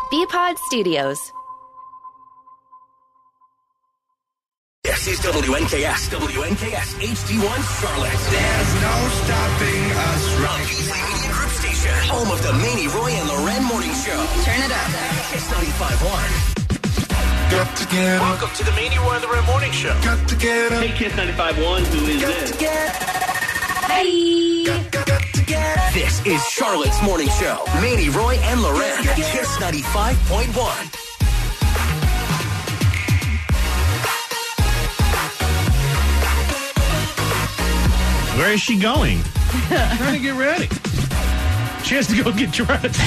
BPod Studios. This is WNKS HD1 Charlotte. There's no stopping us right Beasley Media Group Station, home of the Manny, Roy, and Loren Morning Show. Turn it up. Kiss 95.1. Got to get up. Welcome to the Manny, Roy, and Loren Morning Show. Got to get up. Hey, Kiss 95.1, who is Got this? to get Hey. got to get up. This is Charlotte's Morning Show. Manny, Roy, and Loren. Kiss 95.1. Where is she going? Trying to get ready. She has to go get dressed.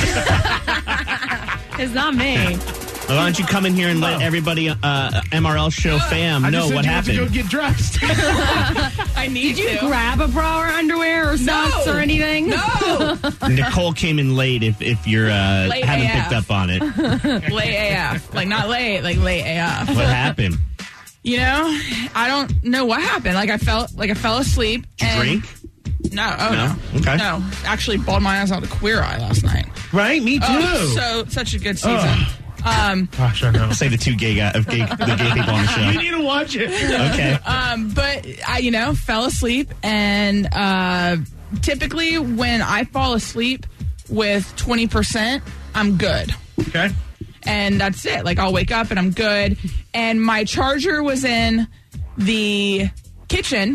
It's not me. Well, why don't you come in here and let everybody, MRL show fam, know what happened? I just said you have to go get dressed. I need Did you grab a bra or underwear or socks or anything? No. Nicole came in late if you're Late haven't AF. picked up on it. Late AF. Like, not late, like late AF. What happened? You know, I don't know what happened. I fell asleep. Did you drink? No. No? Okay. No. Actually bawled my eyes out to Queer Eye last night. Right? Me too. Oh, such a good season. Gosh, I know. Say the two gay people on the show. You need to watch it. Okay. But I, fell asleep, and typically when I fall asleep with 20%, I'm good. Okay. And that's it. Like, I'll wake up and I'm good. And my charger was in the kitchen,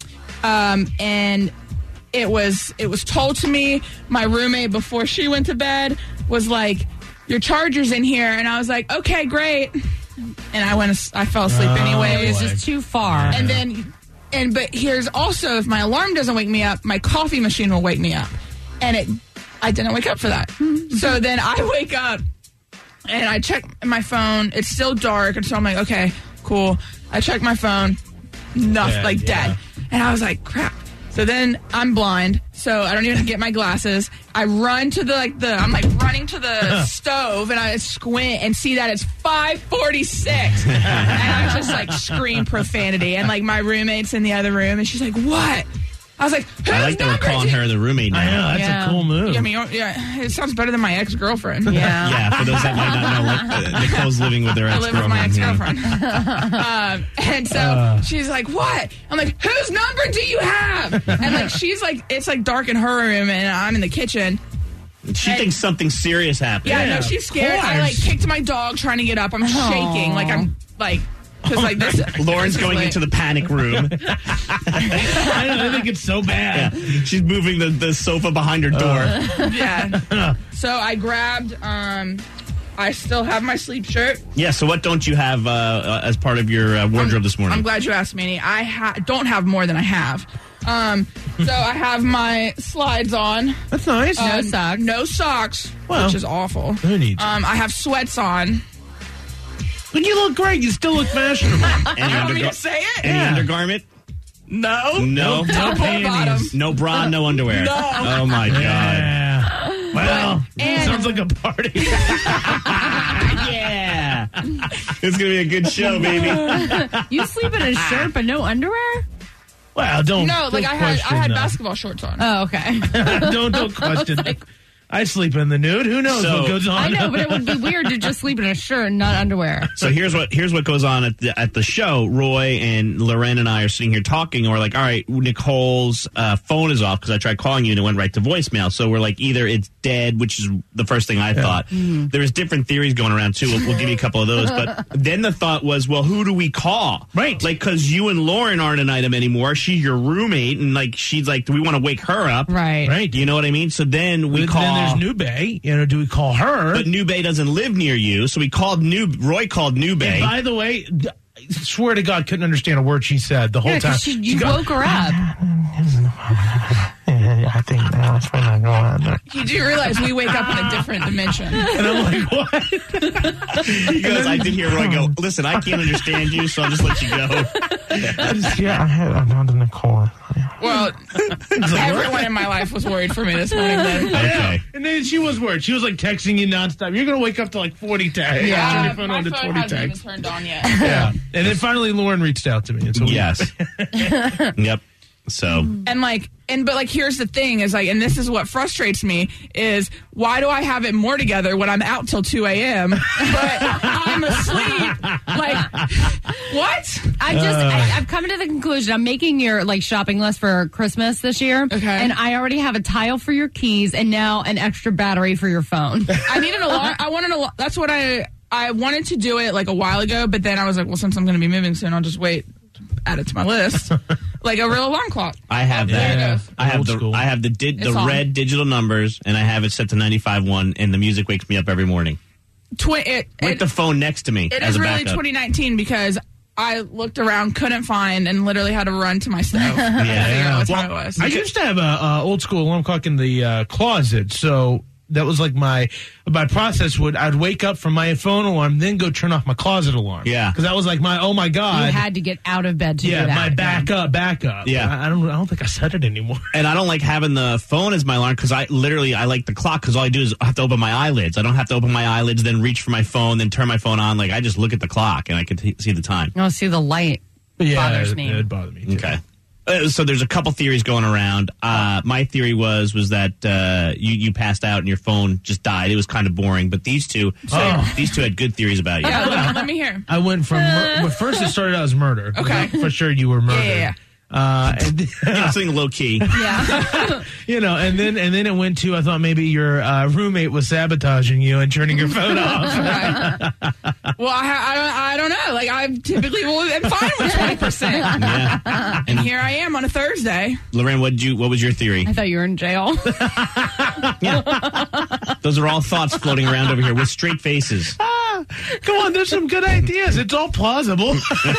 and it was told to me. My roommate, before she went to bed, was like, "Your charger's in here," and I was like, "Okay, great." And I fell asleep anyways. It's just too far. And but here's also, if my alarm doesn't wake me up, my coffee machine will wake me up, and I didn't wake up for that. So then I wake up. And I check my phone. It's still dark. And so I'm like, okay, cool. I check my phone. Nothing, dead. And I was like, crap. So then I'm blind. So I don't even get my glasses. I run to I'm running to the stove, and I squint and see that it's 5:46. And I just scream profanity. And my roommate's in the other room, and she's like, what? I was like, I like that we're calling her the roommate now. I know, that's a cool move. I mean, it sounds better than my ex-girlfriend. Yeah. Yeah, for those that might not know, Nicole's living with her I ex-girlfriend. live with my ex-girlfriend. And so she's like, what? I'm like, whose number do you have? And she's like, it's dark in her room, and I'm in the kitchen. She thinks something serious happened. Yeah, no, she's scared. I kicked my dog trying to get up. I'm shaking. Because this. Lauren's going into the panic room. I think it's so bad. Yeah. She's moving the sofa behind her door. Yeah. So I grabbed. I still have my sleep shirt. Yeah. So what don't you have as part of your wardrobe this morning? I'm glad you asked, Manny. I don't have more than I have. So I have my slides on. That's nice. No socks. No socks, Well, which is awful. Who needs you? I have sweats on. But you look great. You still look fashionable. Any You want me to say it? Any undergarment? No. No. Top or bottom. panties. No bra, no underwear. No. Oh my God. Yeah. Well, and- sounds like a party. Yeah. It's gonna be a good show, baby. You sleep in a shirt but no underwear? Well, don't. No, don't I had question, basketball shorts on. Oh, okay. Don't question. I sleep in the nude. Who knows So- what goes on? I know, but it would be weird to just sleep in a shirt and not underwear. So here's what goes on at the show. Roy and Loren and I are sitting here talking, and we're like, all right, Nicole's phone is off because I tried calling you and it went right to voicemail. So we're like, either it's dead, which is the first thing I thought. There's different theories going around too. We'll give you a couple of those. But then the thought was, well, who do we call? Right. Because you and Lauren aren't an item anymore. She's your roommate, and she's like, do we want to wake her up? Right. Right. You know what I mean? So then we call. Then there's New Bay. Do we call her? But New Bay doesn't live near you, so we called Roy called New Bay. And by the way, I swear to God, couldn't understand a word she said the whole Yeah, time. because you woke her up. I think that's when I go out. You do realize we wake up in a different dimension. And I'm like, what? He goes, I did hear Roy go, listen, I can't understand you, so I'll just let you go. I had another Nicole. Well, everyone in my life was worried for me this morning. Then. Okay. And then she was worried. She was texting you nonstop. You're going to wake up to 40 texts. Turn your phone my on to phone 20 hasn't even texts. turned on yet. Yeah. And then finally Lauren reached out to me. And so Yes. Yep. So. And But like, here's the thing is like, and this is what frustrates me is why do I have it more together when I'm out till 2 a.m. but I'm asleep? Like, what? I've come to the conclusion. I'm making your like shopping list for Christmas this year. Okay. And I already have a tile for your keys and now an extra battery for your phone. I need an alarm. I want an alarm. That's what I wanted to do it like a while ago, but then I was like, well, since I'm going to be moving soon, I'll just wait. Add it to my list, like a real alarm clock. I have that. There it goes. I have Old the school. I have the It's on. red digital numbers, and I have it set to 95.1, and the music wakes me up every morning with the phone next to me It as is a really backup. 2019 because I looked around, couldn't find, and literally had to run to my stove. Yeah. Figure out what time it was. I used to have a old school alarm clock in the closet, so that was like my process. I'd wake up from my phone alarm, then go turn off my closet alarm. Yeah. Because that was like my, oh my God. You had to get out of bed to do that. my backup. Yeah. I don't think I set it anymore. And I don't like having the phone as my alarm because I like the clock because all I do is I have to open my eyelids. I don't have to open my eyelids, then reach for my phone, then turn my phone on. Like I just look at the clock and I can see the time. Oh, see the light. Bothers me. It bothered me too. Okay. So there's a couple theories going around. My theory was that you passed out and your phone just died. It was kind of boring, but these two had good theories about you. Yeah, let me hear. I went from well, first it started out as murder. Okay. For sure you were murdered. Yeah. And Something low key. Yeah. and then it went to I thought maybe your roommate was sabotaging you and turning your phone off. Well, I don't know. Like I typically am fine with 20%. Yeah. And here I am on a Thursday. Lorraine, what was your theory? I thought you were in jail. Those are all thoughts floating around over here with straight faces. Come on, there's some good ideas. It's all plausible.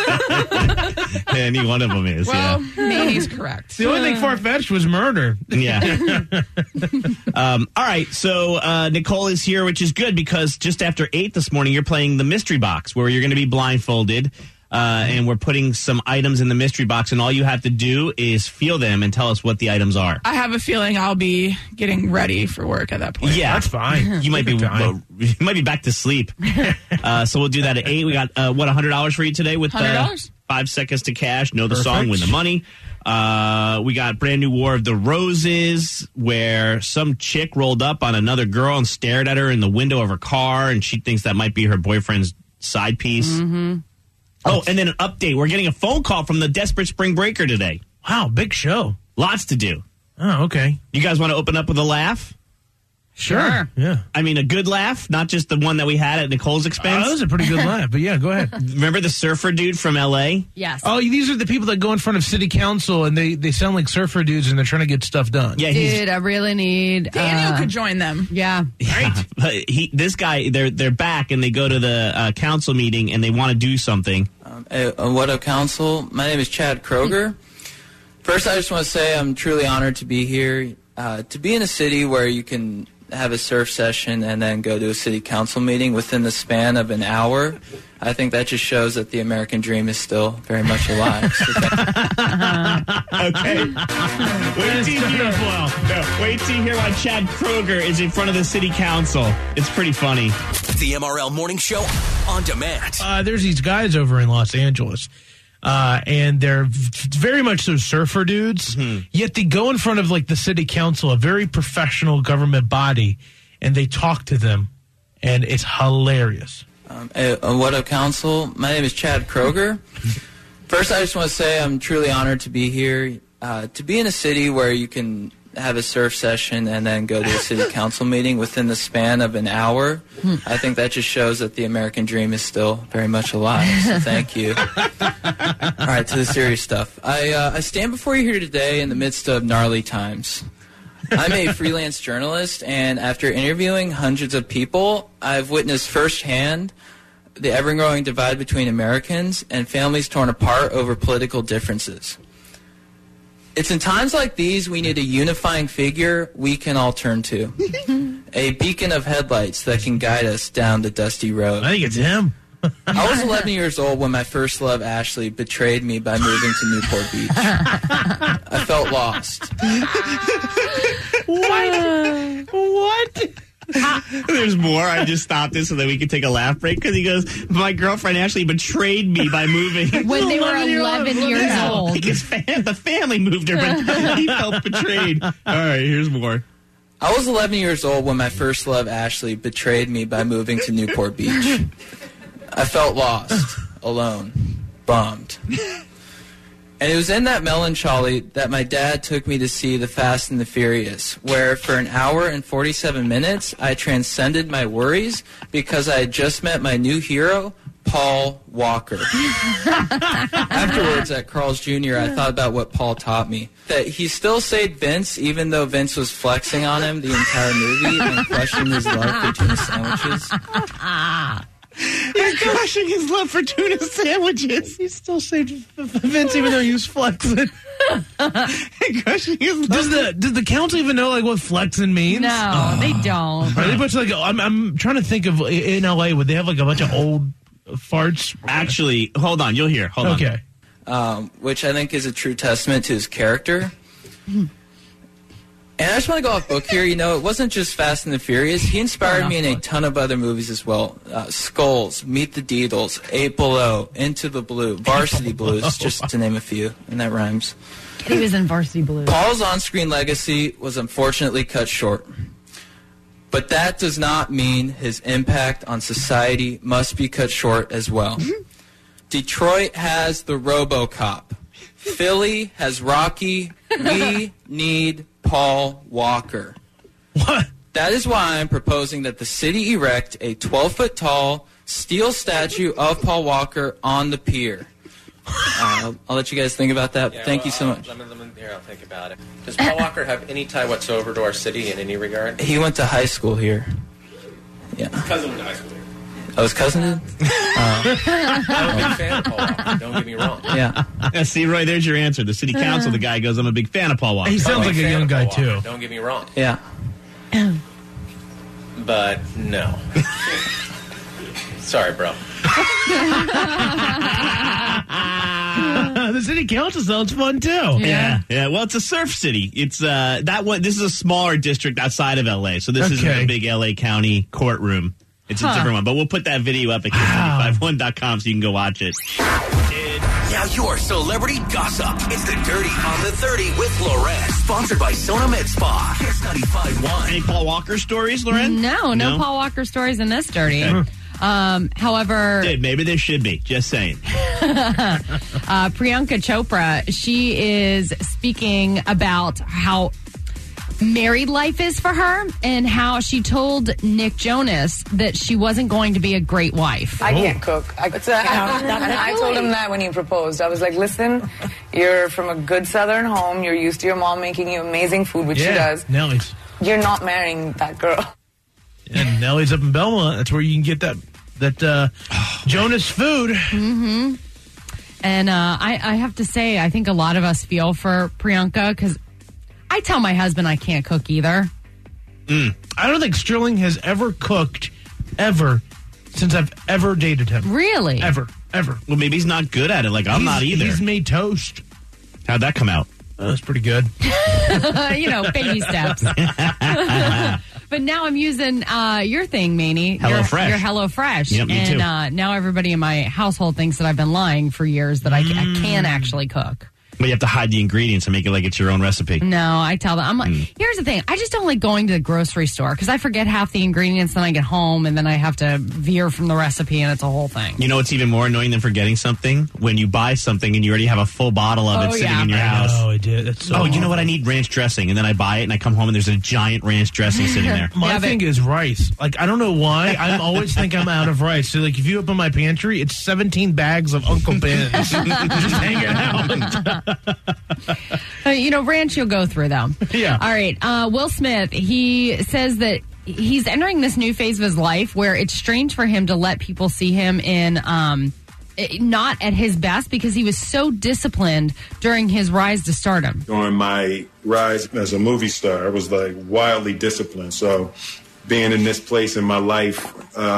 Any one of them is. Well, Manny's correct. The only thing far-fetched was murder. Yeah. All right. So Nicole is here, which is good because just after 8 this morning, you're playing the mystery box where you're going to be blindfolded. And we're putting some items in the mystery box, and all you have to do is feel them and tell us what the items are. I have a feeling I'll be getting ready for work at that point. Yeah, That's fine. You might be Fine. you might be back to sleep. So we'll do that at 8. We got $100 for you today with $100? 5 seconds to cash. Know the Perfect. song, win the money. We got brand new War of the Roses, where some chick rolled up on another girl and stared at her in the window of her car, and she thinks that might be her boyfriend's side piece. Mm-hmm. Oh, and then an update. We're getting a phone call from the Desperate Spring Breaker today. Wow, big show. Lots to do. Oh, okay. You guys want to open up with a laugh? Sure. Yeah. I mean, a good laugh, not just the one that we had at Nicole's expense. That was a pretty good laugh, but yeah, go ahead. Remember the surfer dude from L.A.? Yes. Oh, these are the people that go in front of city council and they sound like surfer dudes and they're trying to get stuff done. Yeah, Dude, I really need... Daniel could join them. Yeah. Right. This guy, they're back and they go to the council meeting and they want to do something. What up, Council? My name is Chad Kroger. First, I just want to say I'm truly honored to be here. To be in a city where you can have a surf session and then go to a city council meeting within the span of an hour, I think that just shows that the American dream is still very much alive. So Okay. Wait till you hear why Chad Kroger is in front of the city council. It's pretty funny. The MRL Morning Show on demand. There's these guys over in Los Angeles, and they're very much so surfer dudes, yet they go in front of like the city council, a very professional government body, and they talk to them, and it's hilarious. What up, Council? My name is Chad Kroger. First, I just want to say I'm truly honored to be here. To be in a city where you can have a surf session and then go to a city council meeting within the span of an hour, I think that just shows that the American dream is still very much alive. So thank you. All right, to the serious stuff. I stand before you here today in the midst of gnarly times. I'm a freelance journalist, and after interviewing hundreds of people, I've witnessed firsthand the ever-growing divide between Americans and families torn apart over political differences. It's in times like these we need a unifying figure we can all turn to. A beacon of headlights that can guide us down the dusty road. I think it's him. I was 11 years old when my first love, Ashley, betrayed me by moving to Newport Beach. I felt lost. What? There's more. I just stopped this so that we could take a laugh break because he goes, my girlfriend Ashley betrayed me by moving. When they were 11 years old. Because the family moved her, but he felt betrayed. All right, here's more. I was 11 years old when my first love, Ashley, betrayed me by moving to Newport Beach. I felt lost, alone, bummed. And it was in that melancholy that my dad took me to see The Fast and the Furious, where for an hour and 47 minutes, I transcended my worries because I had just met my new hero, Paul Walker. Afterwards, at Carl's Jr., I thought about what Paul taught me. That he still saved Vince, even though Vince was flexing on him the entire movie and questioned his love for tuna sandwiches. He's questioning his love for tuna sandwiches. He still saved Vince even though he was flexing. Questioning his love. Does the council even know like what flexing means? No, they don't. Are they much like I'm trying to think of in LA, would they have like a bunch of old farts? Actually, hold on, you'll hear. Hold on. Okay. Which I think is a true testament to his character. And I just want to go off book here. You know, it wasn't just Fast and the Furious. He inspired me in a ton of other movies as well. Skulls, Meet the Deedles, 8 Below, Into the Blue, Varsity Blues, just to name a few, and that rhymes. He was in Varsity Blues. Paul's on-screen legacy was unfortunately cut short. But that does not mean his impact on society must be cut short as well. Detroit has the RoboCop. Philly has Rocky. We need Paul Walker. What? That is why I'm proposing that the city erect a 12-foot-tall steel statue of Paul Walker on the pier. I'll let you guys think about that. Yeah, Thank you so much. Let me here, I'll think about it. Does Paul Walker have any tie whatsoever to our city in any regard? He went to high school here. Yeah. Cousin went to high school here. Oh, his cousin did? I'm a big fan of Paul Walker, don't get me wrong. Yeah. See, Roy, there's your answer. The city council, the guy goes, I'm a big fan of Paul Walker. He sounds like a young guy, too. Don't get me wrong. Yeah. But no. Sorry, bro. The city council sounds fun, too. Yeah. Well, it's a surf city. It's that one. This is a smaller district outside of LA, so this isn't a big LA County courtroom. It's a different one, but we'll put that video up at kiss951.com so you can go watch it. Now your celebrity gossip. It's the Dirty on the 30 with Loren. Sponsored by Sona Med Spa. Kiss 95.1. Any Paul Walker stories, Loren? No Paul Walker stories in this Dirty. Okay. However, maybe there should be. Just saying. Priyanka Chopra, she is speaking about how married life is for her and how she told Nick Jonas that she wasn't going to be a great wife. I can't cook. I told him that when he proposed. I was like, listen, you're from a good Southern home. You're used to your mom making you amazing food, which she does. Nellie's. You're not marrying that girl. And Nellie's up in Belmont. That's where you can get that Jonas food. Mm-hmm. And I have to say, I think a lot of us feel for Priyanka because I tell my husband I can't cook either. I don't think Sterling has ever cooked, ever, since I've ever dated him. Really? Ever. Well, maybe he's not good at it. Like, I'm not either. He's made toast. How'd that come out? That's pretty good. Baby steps. But now I'm using your thing, Manny. HelloFresh. Your HelloFresh. Yep, me too. And now everybody in my household thinks that I've been lying for years that I can actually cook. But you have to hide the ingredients and make it like it's your own recipe. No, I tell them. I'm like, here's the thing. I just don't like going to the grocery store because I forget half the ingredients. Then I get home and then I have to veer from the recipe and it's a whole thing. You know what's even more annoying than forgetting something? When you buy something and you already have a full bottle of it sitting in your house. Oh, I did. That's so you know what? I need ranch dressing. And then I buy it and I come home and there's a giant ranch dressing sitting there. My thing is rice. Like, I don't know why. I always think I'm out of rice. So, like, if you open my pantry, it's 17 bags of Uncle Ben's just hanging out. Ranch you'll go through, though. Yeah. All right. Will Smith, he says that he's entering this new phase of his life where it's strange for him to let people see him in not at his best because he was so disciplined during his rise to stardom. During my rise as a movie star, I was like wildly disciplined. So being in this place in my life,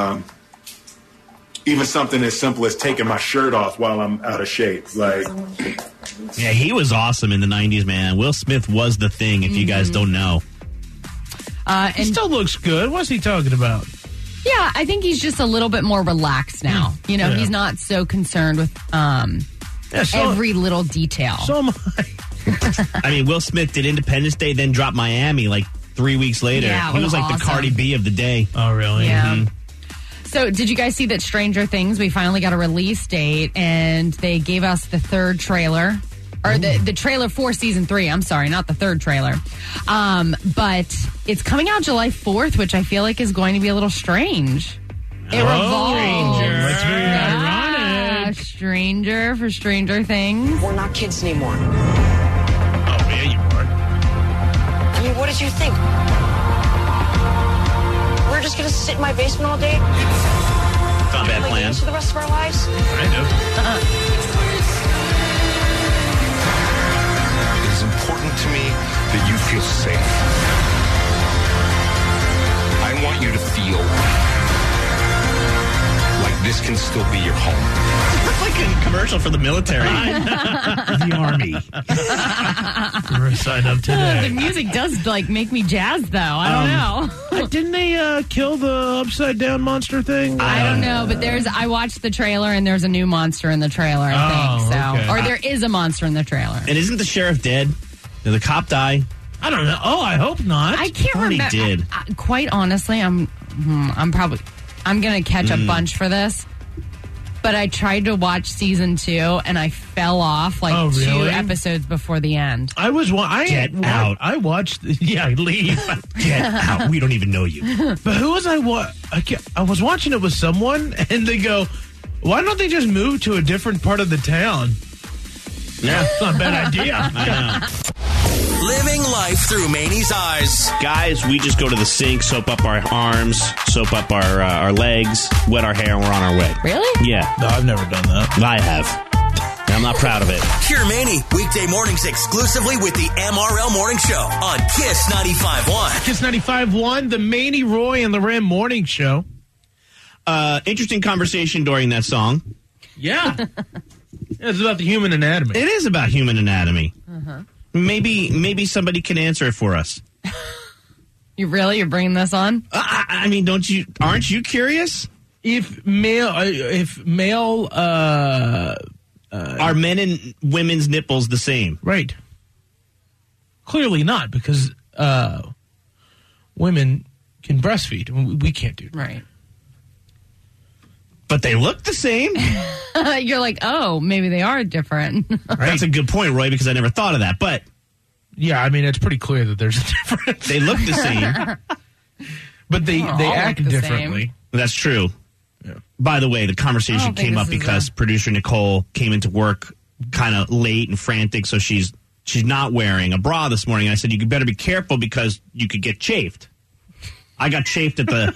even something as simple as taking my shirt off while I'm out of shape. Yeah, he was awesome in the 90s, man. Will Smith was the thing, if you guys don't know. He still looks good. What's he talking about? Yeah, I think he's just a little bit more relaxed now. You know, he's not so concerned with every little detail. So am I. I mean, Will Smith did Independence Day, then dropped Miami like 3 weeks later. Yeah, he was like the Cardi B of the day. Oh, really? Yeah. So, did you guys see that Stranger Things, we finally got a release date, and they gave us the third trailer, or the trailer for season 3. I'm sorry, not the third trailer. But it's coming out July 4th, which I feel like is going to be a little strange. It revolves. Stranger. That's very ironic. Stranger for Stranger Things. We're not kids anymore. Oh, yeah, you are. I mean, what did you think? We're just going to sit in my basement all day? Not a bad play plan. games for the rest of our lives? Kind of. It is important to me that you feel safe. I want you to feel like this can still be your home. It's like a commercial for the military. The Army. We're signed up today. The music does make me jazzed, though. I don't know. Didn't they kill the upside down monster thing? I don't know, but I watched the trailer and there's a new monster in the trailer, I think. So, okay. or there is a monster in the trailer. And isn't the sheriff dead? Did the cop die? I don't know. Oh, I hope not. I can't thought he remember. did. Quite honestly, I'm going to catch a bunch for this. But I tried to watch season 2 and I fell off 2 episodes before the end. I was Get out. I watched. Yeah, leave. Get out. We don't even know you. But who was I was watching it with someone, and they go, "Why don't they just move to a different part of the town?" Yeah, that's not a bad idea. I know. Living life through Manny's eyes. Guys, we just go to the sink, soap up our arms, soap up our legs, wet our hair, and we're on our way. Really? Yeah. No, I've never done that. I have. And I'm not proud of it. Hear Manny weekday mornings exclusively with the MRL Morning Show on Kiss 95.1. Kiss 95.1, the Manny, Roy, and Loren Morning Show. Interesting conversation during that song. Yeah. It's about the human anatomy. It is about human anatomy. Uh-huh. Maybe somebody can answer it for us. You're bringing this on? I mean, aren't you curious? If male are men and women's nipples the same? Right. Clearly not, because women can breastfeed. We can't do that. Right. But they look the same. You're like, oh, maybe they are different. Right. That's a good point, Roy, because I never thought of that. But yeah, I mean, it's pretty clear that there's a difference. They look the same. But they act differently. Same. That's true. Yeah. By the way, the conversation came up because producer Nicole came into work kind of late and frantic, so she's not wearing a bra this morning. I said, you better be careful because you could get chafed. I got chafed at the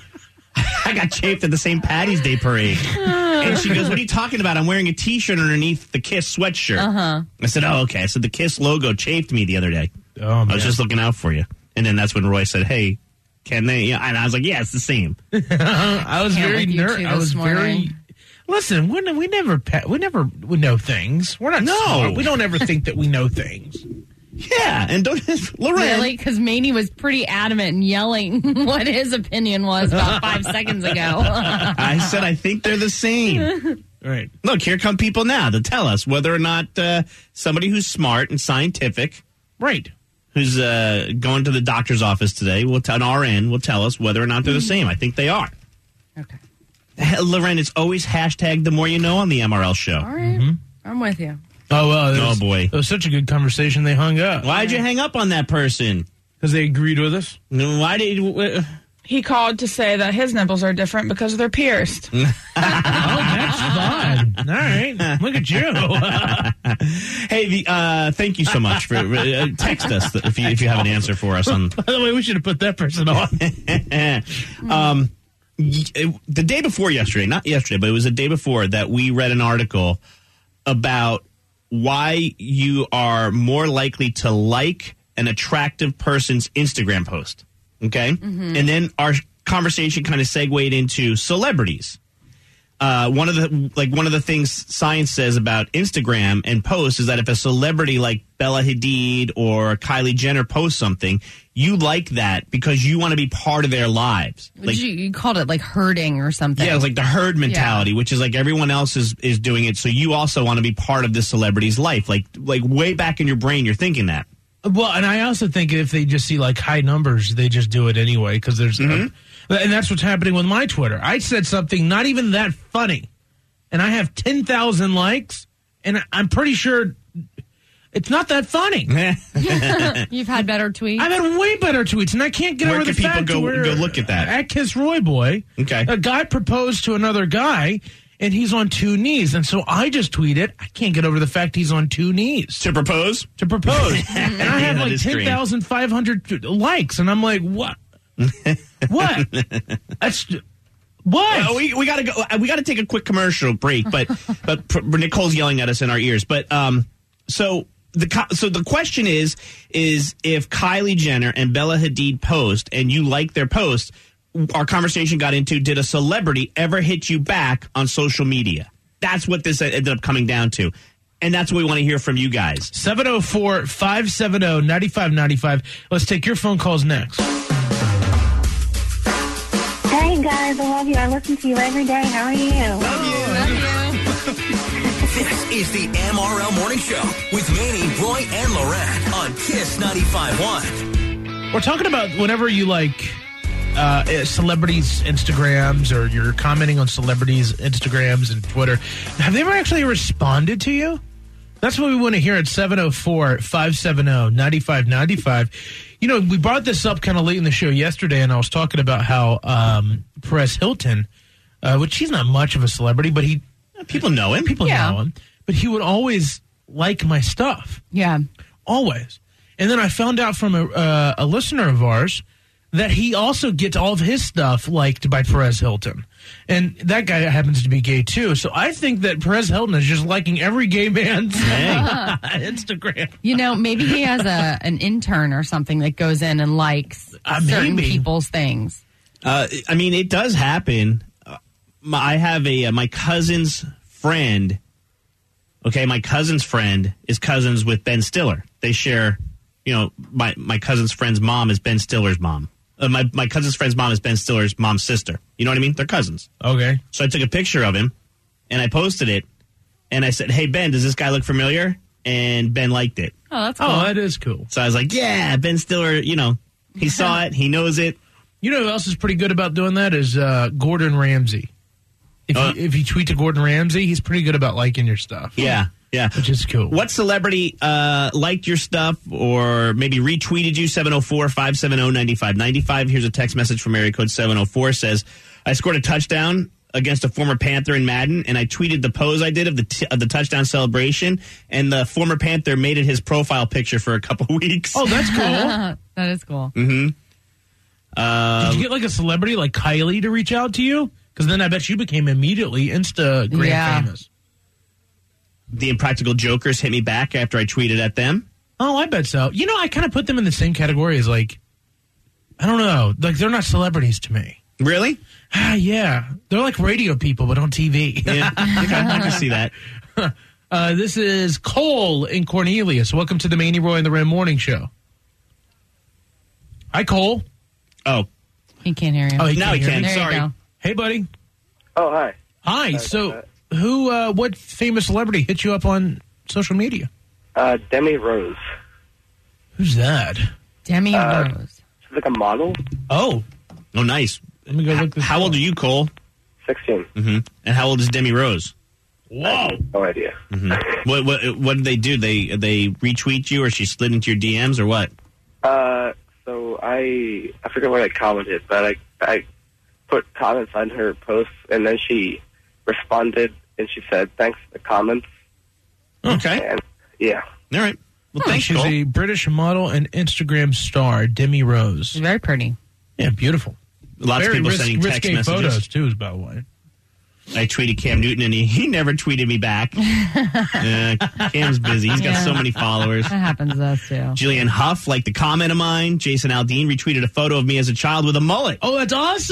St. Patty's Day parade. And she goes, what are you talking about? I'm wearing a T-shirt underneath the Kiss sweatshirt. Uh-huh. I said, oh, okay. I said, the Kiss logo chafed me the other day. Oh, man. I was just looking out for you. And then that's when Roy said, hey, can they? Yeah, and I was like, yeah, it's the same. I was very nervous. I was very... Listen, we never know things. We're not smart. We don't ever think that we know things. Yeah, and don't Loren. Really? Because Manny was pretty adamant and yelling what his opinion was about 5 seconds ago. I said I think they're the same. Right. Look, here come people now to tell us whether or not somebody who's smart and scientific, right, who's going to the doctor's office today, an RN will tell us whether or not they're the same. I think they are. Okay. Loren, it's always hashtag the more you know on the MRL show. All right. Mm-hmm. I'm with you. Oh, well. Oh, boy. It was such a good conversation, they hung up. Why'd you hang up on that person? Because they agreed with us. Why did he called to say that his nipples are different because they're pierced. Oh, that's fun. All right. Look at you. Hey, thank you so much for text us if you have an answer for us. On. By the way, we should have put that person on. The day before yesterday, not yesterday, but it was the day before that we read an article about why you are more likely to like an attractive person's Instagram post. Okay? Mm-hmm. And then our conversation kind of segued into celebrities. one of the things science says about Instagram and posts is that if a celebrity like Bella Hadid or Kylie Jenner posts something, you like that because you want to be part of their lives. Like, you called it like herding or something. Yeah, it's like the herd mentality, which is like everyone else is doing it, so you also want to be part of this celebrity's life. Like way back in your brain, you're thinking that. Well, and I also think if they just see like high numbers, they just do it anyway because there's, and that's what's happening with my Twitter. I said something not even that funny, and I have 10,000 likes, and I'm pretty sure it's not that funny. You've had better tweets. I've had way better tweets, and I can't get over the fact go where look at that? At Kiss Roy Boy, okay, a guy proposed to another guy. And he's on two knees. And so I just tweeted, I can't get over the fact he's on two knees. To propose? To propose. And I have like 10,500 likes. And I'm like, what? What? That's... What? We got to go. We got to take a quick commercial break, but Nicole's yelling at us in our ears. But so the question is if Kylie Jenner and Bella Hadid post and you like their post, our conversation got into, did a celebrity ever hit you back on social media? That's what this ended up coming down to. And that's what we want to hear from you guys. 704-570-9595. Let's take your phone calls next. Hey, guys. I love you. I listen to you every day. How are you? Love you. This is the MRL Morning Show with Manny, Roy, and Loren on Kiss 95.1. We're talking about whenever you like... celebrities' Instagrams or you're commenting on celebrities' Instagrams and Twitter. Have they ever actually responded to you? That's what we want to hear at 704-570-9595. You know, we brought this up kind of late in the show yesterday, and I was talking about how Perez Hilton, which he's not much of a celebrity, but people know him. People know him. But he would always like my stuff. Yeah. Always. And then I found out from a listener of ours that he also gets all of his stuff liked by Perez Hilton. And that guy happens to be gay, too. So I think that Perez Hilton is just liking every gay man's Instagram. You know, maybe he has an intern or something that goes in and likes certain people's things. I mean, it does happen. I have my cousin's friend. Okay, my cousin's friend is cousins with Ben Stiller. They share, you know, my cousin's friend's mom is Ben Stiller's mom. My cousin's friend's mom is Ben Stiller's mom's sister. You know what I mean? They're cousins. Okay. So I took a picture of him, and I posted it, and I said, hey, Ben, does this guy look familiar? And Ben liked it. Oh, that's cool. Oh, that is cool. So I was like, yeah, Ben Stiller, you know, he saw it. He knows it. You know who else is pretty good about doing that is Gordon Ramsay. If you tweet to Gordon Ramsay, he's pretty good about liking your stuff. Yeah. Yeah. Which is cool. What celebrity liked your stuff or maybe retweeted you? 704-570-9595. Here's a text message from area code 704. Says, I scored a touchdown against a former Panther in Madden, and I tweeted the pose I did of the touchdown celebration, and the former Panther made it his profile picture for a couple weeks. Oh, that's cool. That is cool. Mm-hmm. Did you get like a celebrity like Kylie to reach out to you? Because then I bet you became immediately Instagram famous. The Impractical Jokers hit me back after I tweeted at them. Oh, I bet so. You know, I kind of put them in the same category as like, I don't know, like they're not celebrities to me. Really? Yeah. They're like radio people, but on TV. Yeah, I can see that. This is Cole in Cornelius. Welcome to the Manny, Roy, and the Ram Morning Show. Hi, Cole. Oh. He can't hear you. Oh, now he can. Sorry. Hey, buddy. Oh, hi. Hi. So, what famous celebrity hit you up on social media? Demi Rose. Who's that? Demi Rose. She's like a model. Oh, nice. Let me go look this How old are you, Cole? 16. Mm-hmm. And how old is Demi Rose? Whoa. No idea. Mm-hmm. What did they do? They retweet you, or she slid into your DMs, or what? So I forget what I commented, but I put comments on her posts, and then she responded, and she said, thanks for the comments. Okay. And, yeah. All right. Well, thanks, She's Cole. a British model and Instagram star, Demi Rose. She's very pretty. Yeah, beautiful. Lots of people sending text messages. Photos, too, by the way. I tweeted Cam Newton, and he never tweeted me back. Cam's busy. He's got so many followers. That happens to us, too. Julianne Hough liked the comment of mine. Jason Aldean retweeted a photo of me as a child with a mullet. Oh, that's awesome.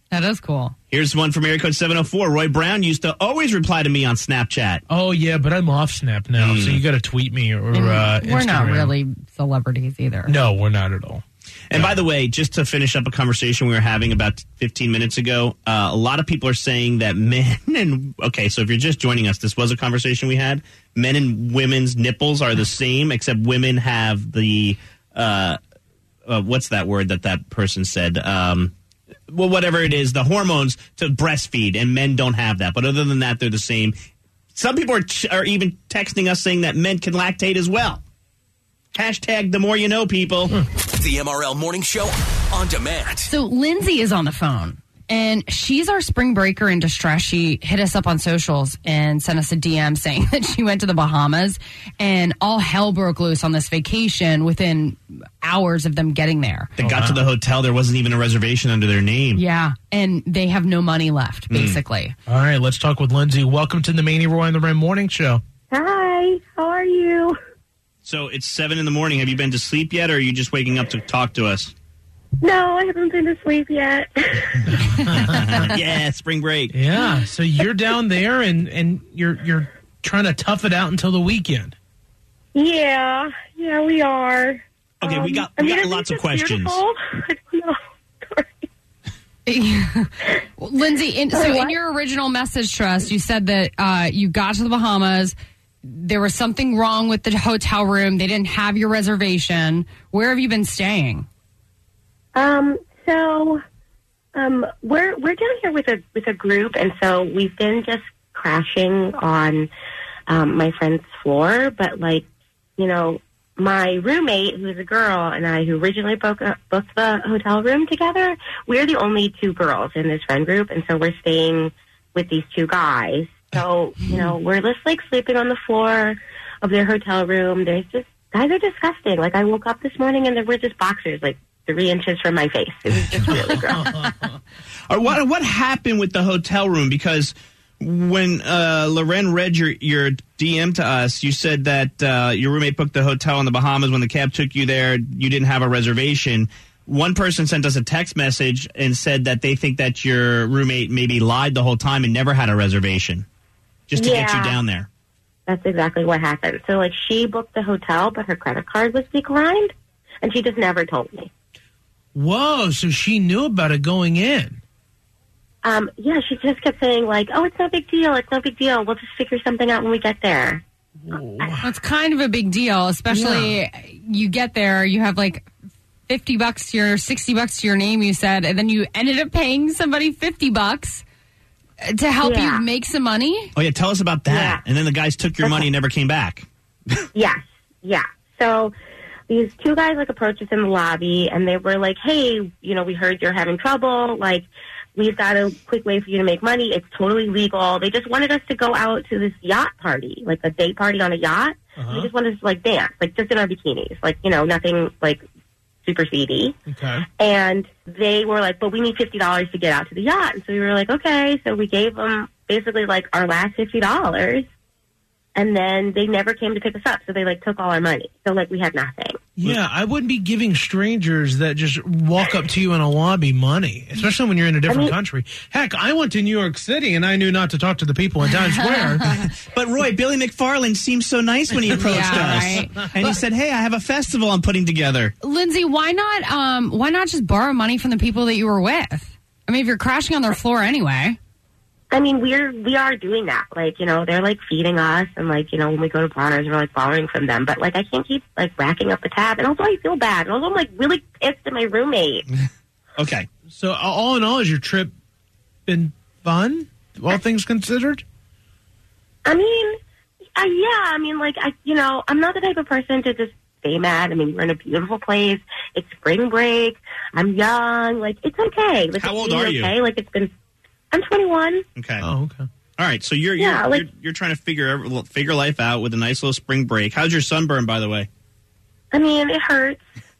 That is cool. Here's one from area code 704. Roy Brown used to always reply to me on Snapchat. Oh, yeah, but I'm off Snap now, so you got to tweet me or We're Instagram. not really celebrities either. No, we're not at all. And by the way, just to finish up a conversation we were having about 15 minutes ago, a lot of people are saying that men and, okay, so if you're just joining us, this was a conversation we had. Men and women's nipples are the same, except women have the, what's that word that person said? Well, whatever it is, the hormones to breastfeed, and men don't have that. But other than that, they're the same. Some people are even texting us saying that men can lactate as well. Hashtag the more you know, people. The MRL Morning Show on demand. So Lindsay is on the phone, and she's our spring breaker in distress. She hit us up on socials and sent us a DM saying that she went to the Bahamas, and all hell broke loose on this vacation within hours of them getting there. They got to the hotel. There wasn't even a reservation under their name. Yeah, and they have no money left, basically. All right, let's talk with Lindsay. Welcome to the Manny Roy and the Ram Morning Show. Hi, how are you? So it's 7 in the morning. Have you been to sleep yet, or are you just waking up to talk to us? No, I haven't been to sleep yet. Yeah, spring break. Yeah, so you're down there, and you're trying to tough it out until the weekend. Yeah, we are. Okay, we got lots of questions. Lindsay, in your original message to us, you said that you got to the Bahamas. There was something wrong with the hotel room. They didn't have your reservation. Where have you been staying? So we're down here with a group, and so we've been just crashing on my friend's floor. But my roommate, who's a girl, and I, who originally booked the hotel room together, we're the only two girls in this friend group, and so we're staying with these two guys. So, we're just sleeping on the floor of their hotel room. Guys are disgusting. I woke up this morning and there were just boxers 3 inches from my face. It was just really gross. What happened with the hotel room? Because when Loren read your DM to us, you said that your roommate booked the hotel in the Bahamas. When the cab took you there, you didn't have a reservation. One person sent us a text message and said that they think that your roommate maybe lied the whole time and never had a reservation just to get you down there. That's exactly what happened. So, she booked the hotel, but her credit card was declined, and she just never told me. Whoa, so she knew about it going in. Yeah, she just kept saying, oh, it's no big deal. It's no big deal. We'll just figure something out when we get there. It's kind of a big deal, especially you get there, you have $50 to your $60 to your name, you said, and then you ended up paying somebody $50 to help you make some money. Oh yeah, tell us about that. Yeah. And then the guys took your money and never came back. Yes, yeah. So these two guys approached us in the lobby, and they were like, "Hey, we heard you're having trouble. We've got a quick way for you to make money. It's totally legal." They just wanted us to go out to this yacht party, a day party on a yacht. They just wanted us to dance, just in our bikinis, nothing super seedy. Okay. And they were like, but we need $50 to get out to the yacht. And so we were like, okay. So we gave them basically our last $50. And then they never came to pick us up. So they took all our money. So we had nothing. Yeah, I wouldn't be giving strangers that just walk up to you in a lobby money, especially when you're in a different country. Heck, I went to New York City and I knew not to talk to the people in Times Square. But Roy, Billy McFarland seemed so nice when he approached us. Right. And he said, "Hey, I have a festival I'm putting together." Lindsay, why not just borrow money from the people that you were with? I mean, if you're crashing on their floor anyway. I mean, we are doing that. They're feeding us, and when we go to bars, we're borrowing from them. But I can't keep racking up the tab, and also I feel bad, and also I'm really pissed at my roommate. Okay, so all in all, has your trip been fun? All things considered. I mean, yeah. I mean, I'm not the type of person to just stay mad. I mean, we're in a beautiful place. It's spring break. I'm young. It's okay. How old are you? Okay, it's been. I'm 21. Okay. Oh, okay. All right. So you're trying to figure life out with a nice little spring break. How's your sunburn, by the way? I mean, it hurts.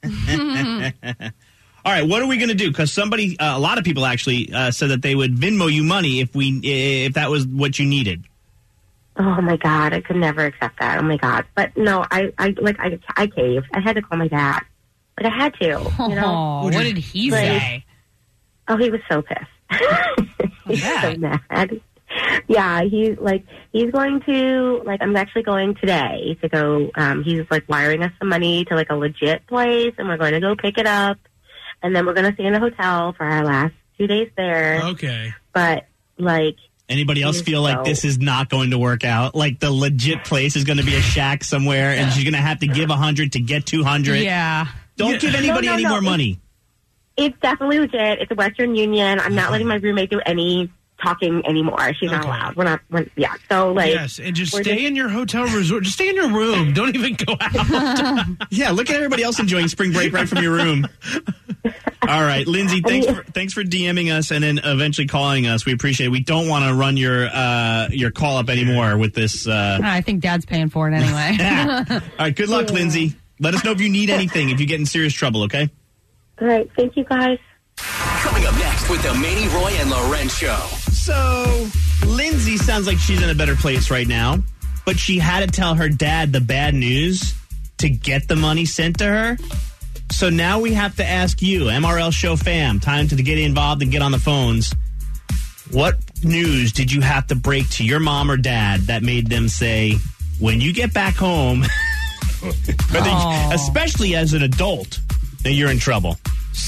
All right. What are we going to do? Because a lot of people actually said that they would Venmo you money if that was what you needed. Oh my God, I could never accept that. Oh my God. But no, I caved. I had to call my dad. I had to. What did he say? Oh, he was so pissed. He's so mad. Yeah, he's going to, I'm actually going today to go, he's wiring us some money to a legit place, and we're going to go pick it up, and then we're going to stay in a hotel for our last 2 days there. Okay. But, anybody else feel like this is not going to work out? The legit place is going to be a shack somewhere, and she's going to have to give $100 to get $200. Yeah. Don't give anybody any more money. It's definitely legit. It's a Western Union. I'm not letting my roommate do any talking anymore. She's not allowed. So yes, and just stay in your hotel resort. Just stay in your room. Don't even go out. Yeah, look at everybody else enjoying spring break right from your room. All right, Lindsay, thanks for DMing us and then eventually calling us. We appreciate it. We don't want to run your call up anymore with this. I think Dad's paying for it anyway. Yeah. All right, good luck, Lindsay. Let us know if you need anything, if you get in serious trouble, okay? All right, thank you, guys. Coming up next with the Manny, Roy, and Loren Show. So, Lindsay sounds like she's in a better place right now, but she had to tell her dad the bad news to get the money sent to her. So now we have to ask you, MRL Show fam, time to get involved and get on the phones. What news did you have to break to your mom or dad that made them say, when you get back home, especially as an adult, that you're in trouble?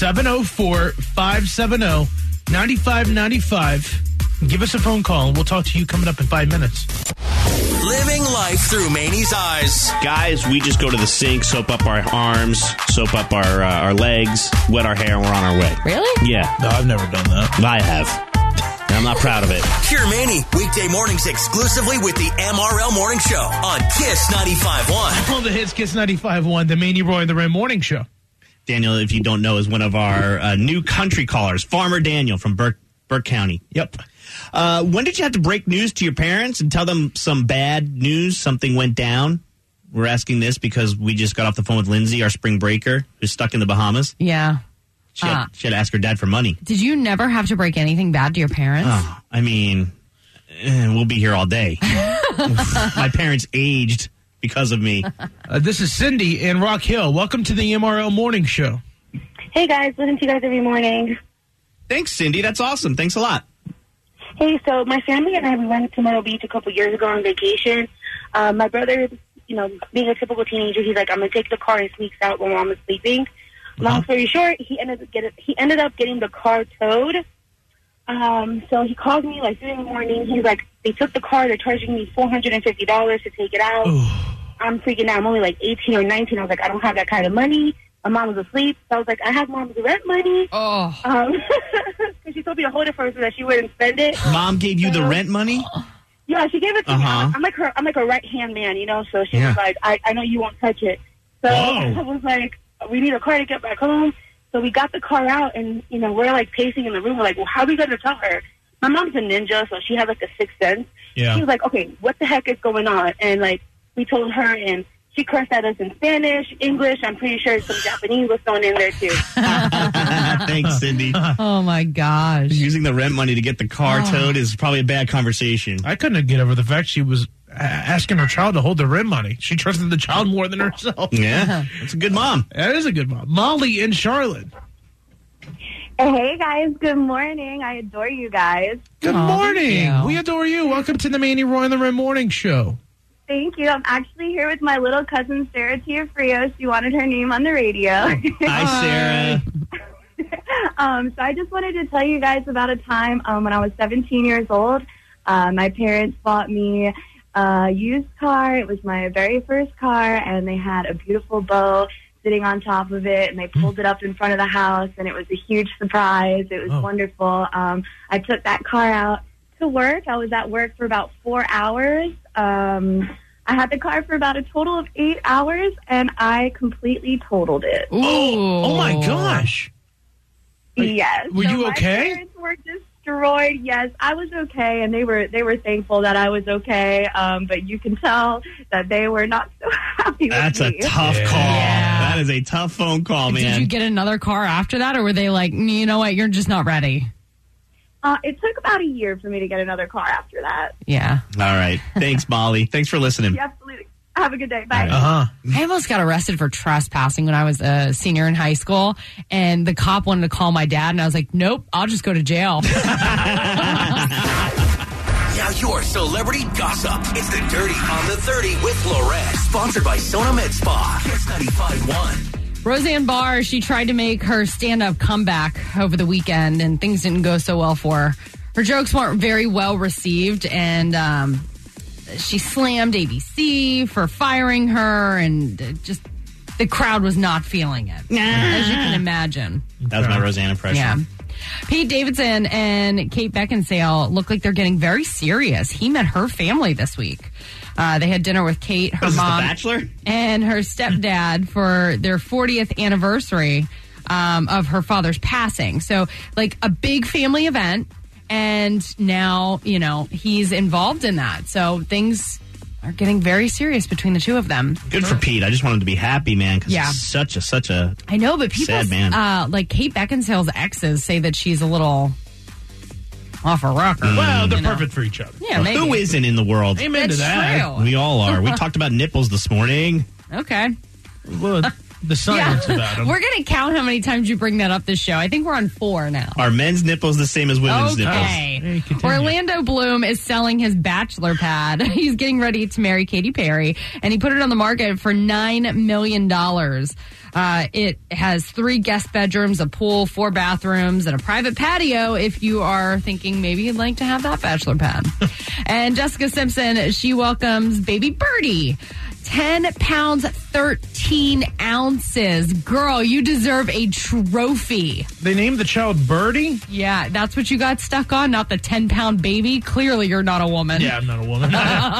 704-570-9595. Give us a phone call, and we'll talk to you coming up in 5 minutes. Living life through Manny's eyes. Guys, we just go to the sink, soap up our arms, soap up our legs, wet our hair, and we're on our way. Really? Yeah. No, I've never done that. I have. And I'm not proud of it. Hear Manny weekday mornings exclusively with the MRL Morning Show on Kiss 95.1. On the hits, Kiss 95.1, the Manny, Roy, and the Red Morning Show. Daniel, if you don't know, is one of our new country callers, Farmer Daniel from Burke County. Yep. When did you have to break news to your parents and tell them some bad news, something went down? We're asking this because we just got off the phone with Lindsay, our spring breaker, who's stuck in the Bahamas. Yeah. She had to ask her dad for money. Did you never have to break anything bad to your parents? Oh, I mean, we'll be here all day. My parents aged because of me. This is Cindy in Rock Hill. Welcome to the MRL Morning Show. Hey, guys. Listen to you guys every morning. Thanks, Cindy. That's awesome. Thanks a lot. Hey, so my family and I, we went to Myrtle Beach a couple years ago on vacation. My brother, being a typical teenager, he's like, I'm going to take the car, and sneaks out when Mom is sleeping. Long story short, he ended up getting the car towed. So he called me 3 in the morning. He's like, they took the car. They're charging me $450 to take it out. I'm freaking out. I'm only 18 or 19. I was like, I don't have that kind of money. My mom was asleep. So I was like, I have Mom's rent money. Because she told me to hold it for her so that she wouldn't spend it. Mom gave you the rent money? Yeah, she gave it to me. I'm like a right-hand man, So she was like, I know you won't touch it. So I was like, we need a car to get back home. So we got the car out, and, we're, pacing in the room. We're like, well, how are we going to tell her? My mom's a ninja, so she has, a sixth sense. Yeah. She was like, okay, what the heck is going on? And, we told her, and she cursed at us in Spanish, English. I'm pretty sure some Japanese was thrown in there, too. Thanks, Cindy. Oh, my gosh. Using the rent money to get the car towed is probably a bad conversation. I couldn't get over the fact she was asking her child to hold the rent money. She trusted the child more than herself. Yeah, that's a good mom. That is a good mom. Molly in Charlotte. Hey, guys. Good morning. I adore you guys. Good morning. We adore you. Welcome to the Manny, Roy, and the Red Morning Show. Thank you. I'm actually here with my little cousin, Sarah Tiafrio. She wanted her name on the radio. Hi, Sarah. So I just wanted to tell you guys about a time when I was 17 years old. My parents bought me a used car. It was my very first car, and they had a beautiful bow sitting on top of it, and they pulled it up in front of the house, and it was a huge surprise. It was wonderful. I took that car out to work. I was at work for about 4 hours. I had the car for about a total of 8 hours, and I completely totaled it. Oh my gosh. Yes. Were you My okay? parents were destroyed. Yes, I was okay, and they were thankful that I was okay. But you can tell that they were not so happy That's with a me. tough call. Yeah. That is a tough phone call, man. Did you get another car after that, or were they like, you know what, you're just not ready? It took about a year for me to get another car after that. Yeah. All right. Thanks, Molly. Thanks for listening. Yeah, absolutely. Have a good day. Bye. I almost got arrested for trespassing when I was a senior in high school, and the cop wanted to call my dad, and I was like, nope, I'll just go to jail. Now your celebrity gossip. It's the Dirty on the 30 with Lorette. Sponsored by Sona Med Spa. Kiss 95.1. Roseanne Barr, she tried to make her stand-up comeback over the weekend, and things didn't go so well for her. Her jokes weren't very well received, and she slammed ABC for firing her, and just the crowd was not feeling it, as you can imagine. That was my Roseanne impression. Yeah. Pete Davidson and Kate Beckinsale look like they're getting very serious. He met her family this week. They had dinner with Kate, her mom, The Bachelor? and her stepdad for their 40th anniversary of her father's passing. So, like, a big family event, and now, you know, he's involved in that. So things are getting very serious between the two of them. Good for Pete. I just want him to be happy, man, because he's such a I know, but people, sad man. like Kate Beckinsale's exes say that she's a little off a rocker. Well, they're perfect for each other. Yeah, maybe. Who isn't in the world? Amen to that. True. We all are. We talked about nipples this morning. Okay. Well, the science about them. We're going to count how many times you bring that up this show. I think we're on 4 now. Are men's nipples the same as women's nipples? Okay. Orlando Bloom is selling his bachelor pad. He's getting ready to marry Katy Perry, and he put it on the market for $9 million. It has 3 guest bedrooms, a pool, 4 bathrooms, and a private patio if you are thinking maybe you'd like to have that bachelor pad. And Jessica Simpson, she welcomes baby Birdie. 10 pounds, 13 ounces. Girl, you deserve a trophy. They named the child Birdie? Yeah, that's what you got stuck on, not the 10-pound baby. Clearly, you're not a woman. Yeah, I'm not a woman.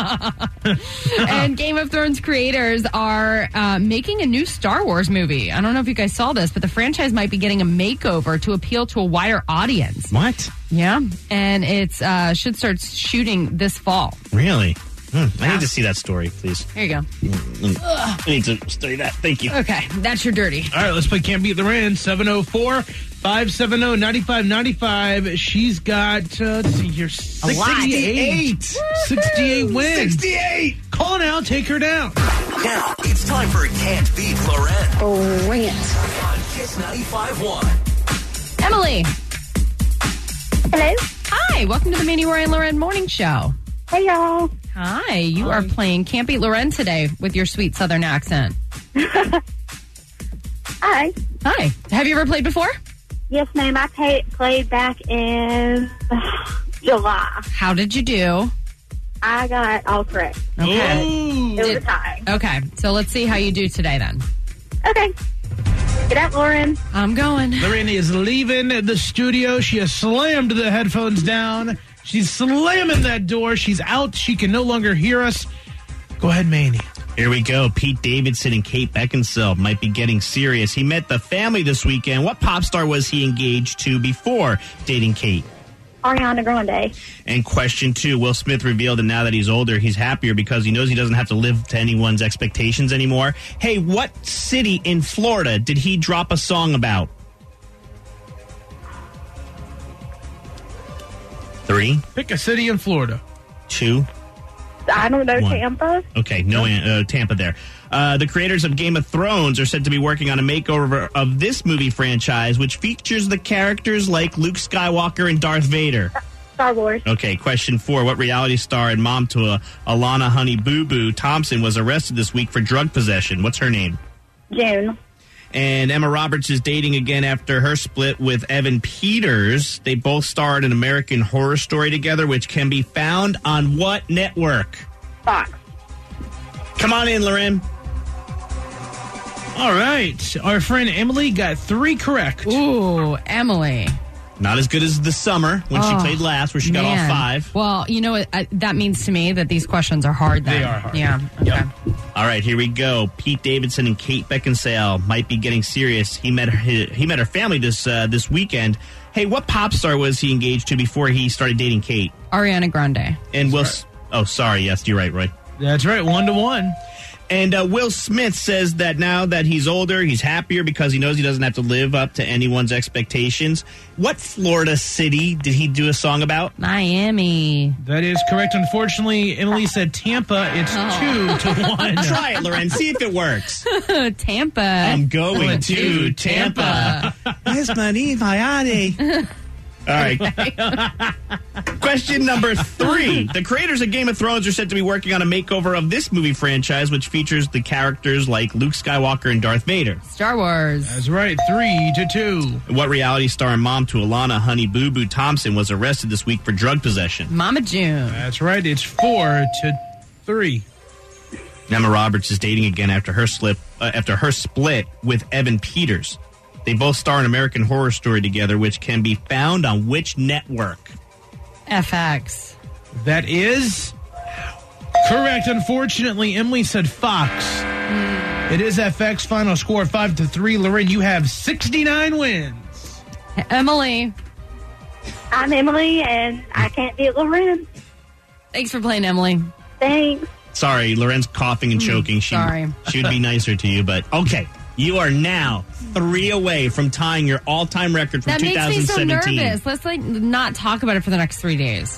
And Game of Thrones creators are making a new Star Wars movie. I don't know if you guys saw this, but the franchise might be getting a makeover to appeal to a wider audience. What? Yeah, and it's should start shooting this fall. Really? I need to see that story, please. Here you go. I need to study that. Thank you. Okay, that's your dirty. All right, let's play Can't Beat the Rand. 704-570-9595. She's got, let's see here, 68. 68 wins. 68! Call now, take her down. Now it's time for Can't Beat Lorette. Oh, ring it. On Kiss 95.1. Emily. Hello. Hi, welcome to the Mandy Roy and Lauren Morning Show. Hey, y'all. Hi, you are playing Can't Beat Lauren today with your sweet Southern accent. Hi. Hi. Have you ever played before? Yes, ma'am. I played back in July. How did you do? I got all correct. Okay. It was a tie. Okay, so let's see how you do today then. Okay. Get out, Lauren. I'm going. Lorraine is leaving the studio. She has slammed the headphones down. She's slamming that door. She's out. She can no longer hear us. Go ahead, Manny. Here we go. Pete Davidson and Kate Beckinsale might be getting serious. He met the family this weekend. What pop star was he engaged to before dating Kate? Ariana Grande. And question 2, Will Smith revealed that now that he's older, he's happier because he knows he doesn't have to live to anyone's expectations anymore. Hey, what city in Florida did he drop a song about? 3. Pick a city in Florida. 2. I don't know, 1. Tampa. Okay, no Tampa there. The creators of Game of Thrones are said to be working on a makeover of this movie franchise, which features the characters like Luke Skywalker and Darth Vader. Star Wars. Okay, question 4. What reality star and mom to Alana Honey Boo Boo Thompson was arrested this week for drug possession? What's her name? June. And Emma Roberts is dating again after her split with Evan Peters. They both starred in American Horror Story together, which can be found on what network? Fox. Come on in, Lorraine. All right. Our friend Emily got 3 correct. Ooh, Emily. Not as good as the summer when she played last, where she got all 5. Well, you know what that means to me? That these questions are hard then. They are hard. Yeah. Okay. Yep. All right, here we go. Pete Davidson and Kate Beckinsale might be getting serious. He met her family this weekend. Hey, what pop star was he engaged to before he started dating Kate? Ariana Grande. And Will. Oh, sorry. Yes, you're right, Roy. That's right. 1-1. And Will Smith says that now that he's older, he's happier because he knows he doesn't have to live up to anyone's expectations. What Florida city did he do a song about? Miami. That is correct. Unfortunately, Emily said Tampa. It's 2-1. Try it, Loren. See if it works. Tampa. I'm going to Tampa. Yes, Miami. All right. Question number 3. The creators of Game of Thrones are said to be working on a makeover of this movie franchise, which features the characters like Luke Skywalker and Darth Vader. Star Wars. That's right. 3-2. What reality star and mom to Alana Honey Boo Boo Thompson was arrested this week for drug possession? Mama June. That's right. It's 4-3. Emma Roberts is dating again after her split with Evan Peters. They both star in American Horror Story together, which can be found on which network? FX. That is correct. Unfortunately, Emily said Fox. It is FX. Final score 5-3. Lorraine, you have 69 wins. Emily. I'm Emily, and I can't beat Loren. Thanks for playing, Emily. Thanks. Sorry, Loren's coughing and choking. Sorry. She would be nicer to you, but okay. You are now 3 away from tying your all-time record from that 2017. That makes me so nervous. Let's not talk about it for the next 3 days.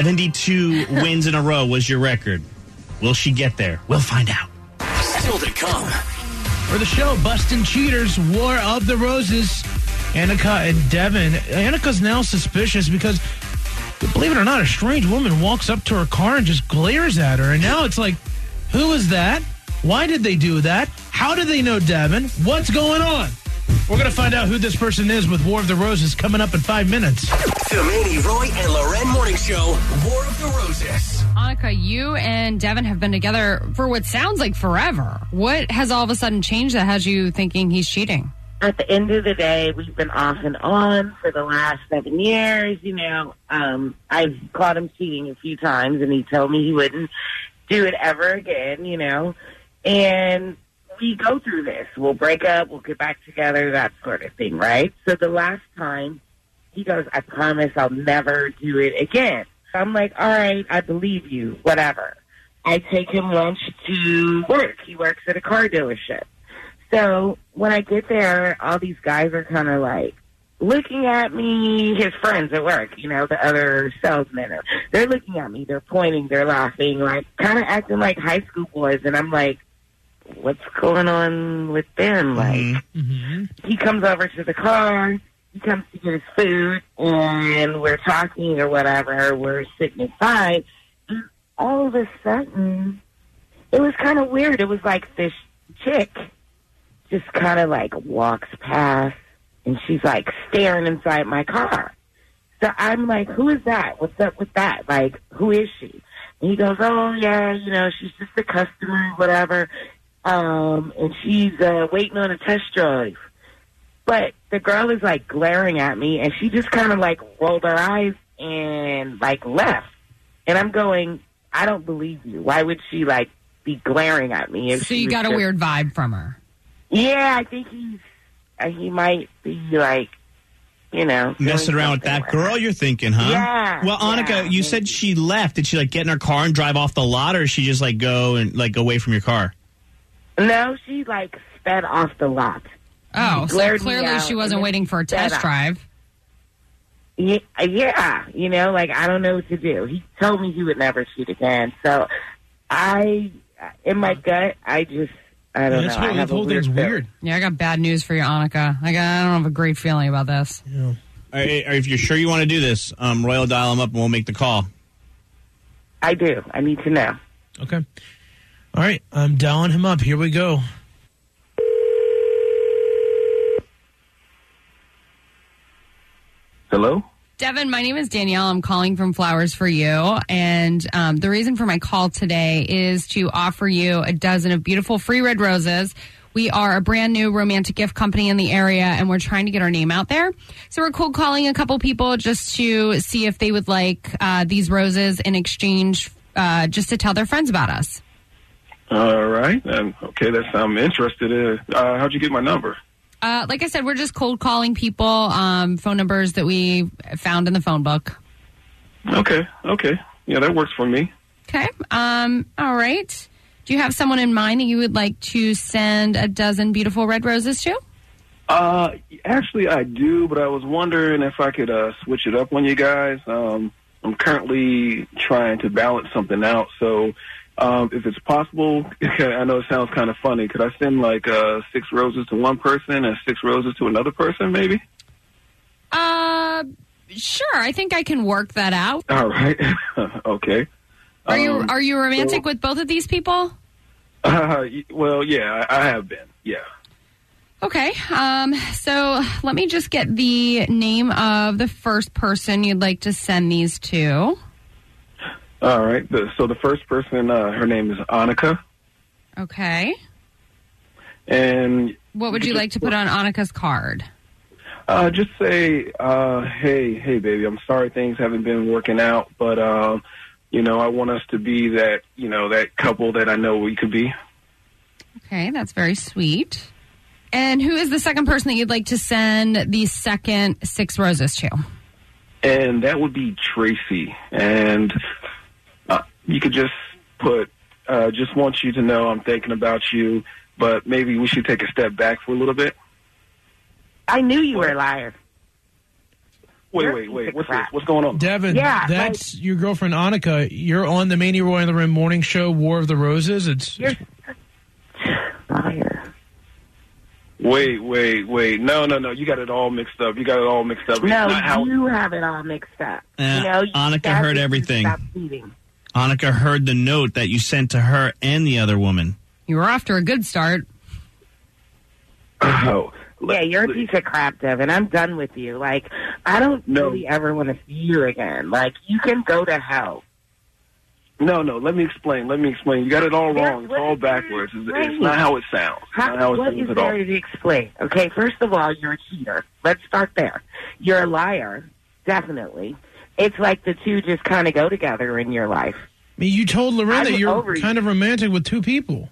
72 wins in a row was your record. Will she get there? We'll find out. Still to come. For the show, Bustin' Cheaters, War of the Roses, Annika and Devin. Annika's now suspicious because, believe it or not, a strange woman walks up to her car and just glares at her. And now it's like, who is that? Why did they do that? How did they know Devin? What's going on? We're going to find out who this person is with War of the Roses coming up in 5 minutes. The Manny, Roy, and Loren Morning Show, War of the Roses. Annika, you and Devin have been together for what sounds like forever. What has all of a sudden changed that has you thinking he's cheating? At the end of the day, we've been off and on for the last 7 years. You know, I've caught him cheating a few times, and he told me he wouldn't do it ever again, you know. And we go through this. We'll break up, we'll get back together, that sort of thing, right? So the last time, he goes, I promise I'll never do it again. So I'm like, all right, I believe you, whatever. I take him lunch to work. He works at a car dealership. So when I get there, all these guys are kind of like looking at me, his friends at work, you know, the other salesmen. They're looking at me, they're pointing, they're laughing, like kind of acting like high school boys. And I'm like, what's going on with them? Like, he comes over to the car, he comes to get his food, and we're talking or whatever. We're sitting inside, and all of a sudden, it was kind of weird. It was like this chick just kind of like walks past, and she's like staring inside my car. So I'm like, who is that? What's up with that? Like, who is she? And he goes, oh, yeah, you know, she's just a customer, whatever. And she's waiting on a test drive. But the girl is like glaring at me, and she just kind of like rolled her eyes and like left. And I'm going, I don't believe you. Why would she like be glaring at me? If so you got a weird vibe from her. Yeah, I think he might be like, you know, messing around with that girl, you're thinking, huh? Yeah. Well, Annika, you said she left. Did she like get in her car and drive off the lot, or did she just like go and like away from your car? No, she like sped off the lot. Oh, so clearly she wasn't waiting for a test drive. Yeah, you know, like I don't know what to do. He told me he would never cheat again. So in my gut, I don't know. The whole thing's weird. Yeah, I got bad news for you, Annika. I don't have a great feeling about this. Yeah. All right, if you're sure you want to do this, Roy will dial him up and we'll make the call. I do. I need to know. Okay. All right, I'm dialing him up. Here we go. Hello? Devin, my name is Danielle. I'm calling from Flowers for You. And the reason for my call today is to offer you a dozen of beautiful free red roses. We are a brand new romantic gift company in the area, and we're trying to get our name out there. So we're cold calling a couple people just to see if they would like these roses in exchange just to tell their friends about us. All right. Okay, I'm interested. How'd you get my number? Like I said, we're just cold calling people, phone numbers that we found in the phone book. Okay. Yeah, that works for me. Okay. All right. Do you have someone in mind that you would like to send a dozen beautiful red roses to? Actually, I do, but I was wondering if I could switch it up on you guys. I'm currently trying to balance something out, so if it's possible, I know it sounds kind of funny, could I send like 6 roses to one person and 6 roses to another person, maybe? Sure. I think I can work that out. All right. Okay. Are you romantic with both of these people? Well, yeah, I have been. Yeah. Okay. So let me just get the name of the first person you'd like to send these to. All right. So the first person, her name is Annika. Okay. And what would you like to put on Annika's card? Just say, hey, baby, I'm sorry things haven't been working out, but, I want us to be that, that couple that I know we could be. Okay, that's very sweet. And who is the second person that you'd like to send the second 6 roses to? And that would be Tracy. And you could just put, just want you to know I'm thinking about you, but maybe we should take a step back for a little bit. I knew you were a liar. Wait. What's this? What's going on? Devin, that's your girlfriend, Annika. You're on the Manny Roy and Loren morning show, War of the Roses. You're liar. Wait. No. You got it all mixed up. No, you have it all mixed up. Annika heard everything. Annika heard the note that you sent to her and the other woman. You were off to a good start. Oh. Yeah, you're a piece of crap, Devin. I'm done with you. Like, I don't really ever want to see you again. Like, you can go to hell. No, let me explain. You got it all wrong. It's all backwards. It's not how it sounds. What is there to explain? Okay, first of all, you're a cheater. Let's start there. You're a liar, definitely. It's like the two just kind of go together in your life. I mean, you told Loren that you're kind of romantic with 2 people.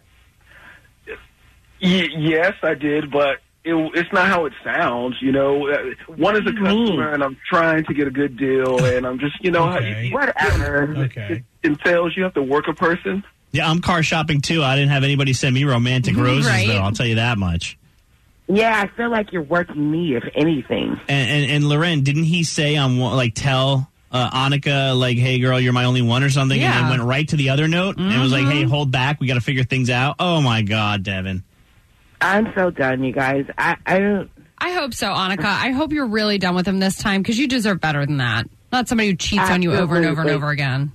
Yes, I did, but it's not how it sounds, One is a customer, and I'm trying to get a good deal, and I'm just, whatever. Okay. It entails you have to work a person. Yeah, I'm car shopping, too. I didn't have anybody send me romantic roses, Right. though. I'll tell you that much. Yeah, I feel like you're working me, if anything. And Loren, didn't he say tell Annika, hey, girl, you're my only one or something, and then went right to the other note and was like, hey, hold back. We got to figure things out. Oh, my God, Devin. I'm so done, you guys. I don't... I hope so, Annika. I hope you're really done with him this time because you deserve better than that. Not somebody who cheats on you over and over and over again.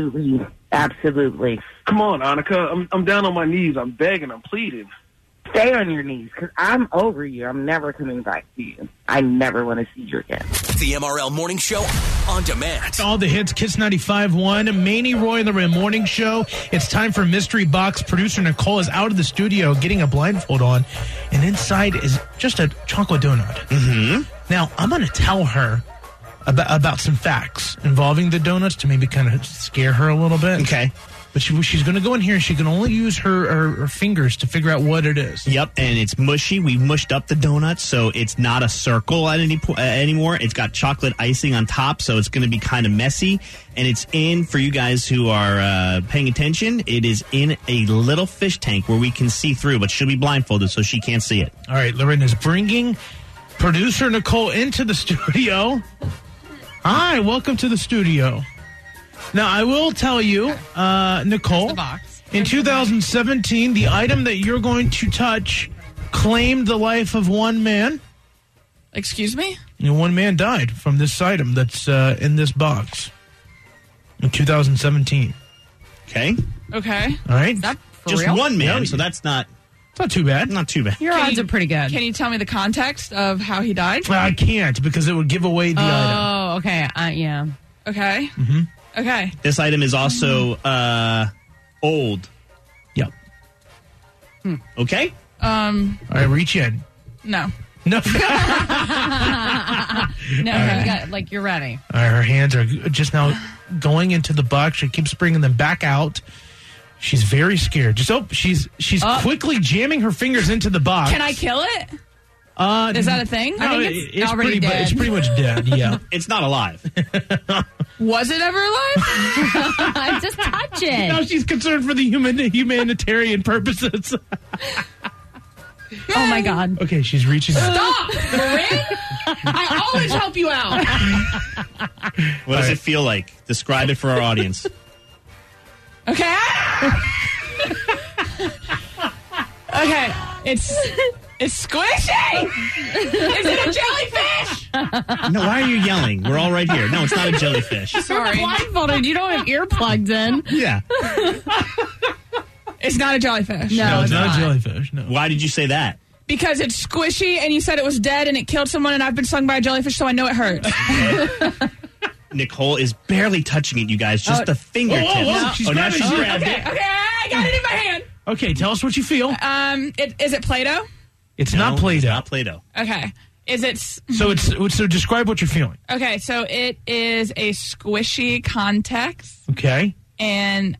Absolutely. Come on, Annika. I'm down on my knees. I'm begging. I'm pleading. Stay on your knees because I'm over you. I'm never coming back to you. I never want to see you again. The MRL Morning Show on demand. All the hits, Kiss 95.1, Manny Roy and Loren morning show. It's time for Mystery Box. Producer Nicole is out of the studio getting a blindfold on, and inside is just a chocolate donut. Mm-hmm. Now, I'm going to tell her about some facts involving the donuts to maybe kind of scare her a little bit. Okay. But she's going to go in here and she can only use her fingers to figure out what it is. Yep, and it's mushy. We've mushed up the donuts, so it's not a circle at anymore. It's got chocolate icing on top, so it's going to be kind of messy. And it's in, for you guys who are paying attention, it is in a little fish tank where we can see through, but she'll be blindfolded, so she can't see it. All right, Loren is bringing producer Nicole into the studio. Hi, welcome to the studio. Now, I will tell you, Nicole, in 2017, the item that you're going to touch claimed the life of one man. Excuse me? And one man died from this item that's in this box in 2017. Okay. Okay. All right. Is that for Just real? one man, so that's not... It's not too bad. Not too bad. Your odds are pretty good. Can you tell me the context of how he died? I can't because it would give away the item. Oh, okay. Yeah. Okay. Mm-hmm. Okay. This item is also old. Yep. Okay? All right, reach in. No. No, No. you got, you're ready. All right, her hands are just now going into the box. She keeps bringing them back out. She's very scared. She's quickly jamming her fingers into the box. Can I kill it? Is that a thing? No, I think it's already pretty, dead. It's pretty much dead, yeah. It's not alive. Was it ever alive? Just touch it. Now she's concerned for the humanitarian purposes. Oh, my God. Okay, she's reaching out. Stop, Marie. I always help you out. What does it feel like? Describe it for our audience. Okay. Okay, it's squishy. Is it a jellyfish? No, why are you yelling? We're all right here. No, it's not a jellyfish. Sorry. You're blindfolded. You don't have earplugs in. Yeah. It's not a jellyfish. No, it's not a jellyfish. No. Why did you say that? Because it's squishy, and you said it was dead, and it killed someone, and I've been stung by a jellyfish, so I know it hurts. Nicole is barely touching it, you guys. Just the fingertips. Now she's now she's grabbed Okay, it. I got it in my hand. Okay, tell us what you feel. Is it Play-Doh? It's No, not Play-Doh. It's not Play-Doh. Okay. Is it... So describe what you're feeling. Okay, so it is a squishy context, Okay. and,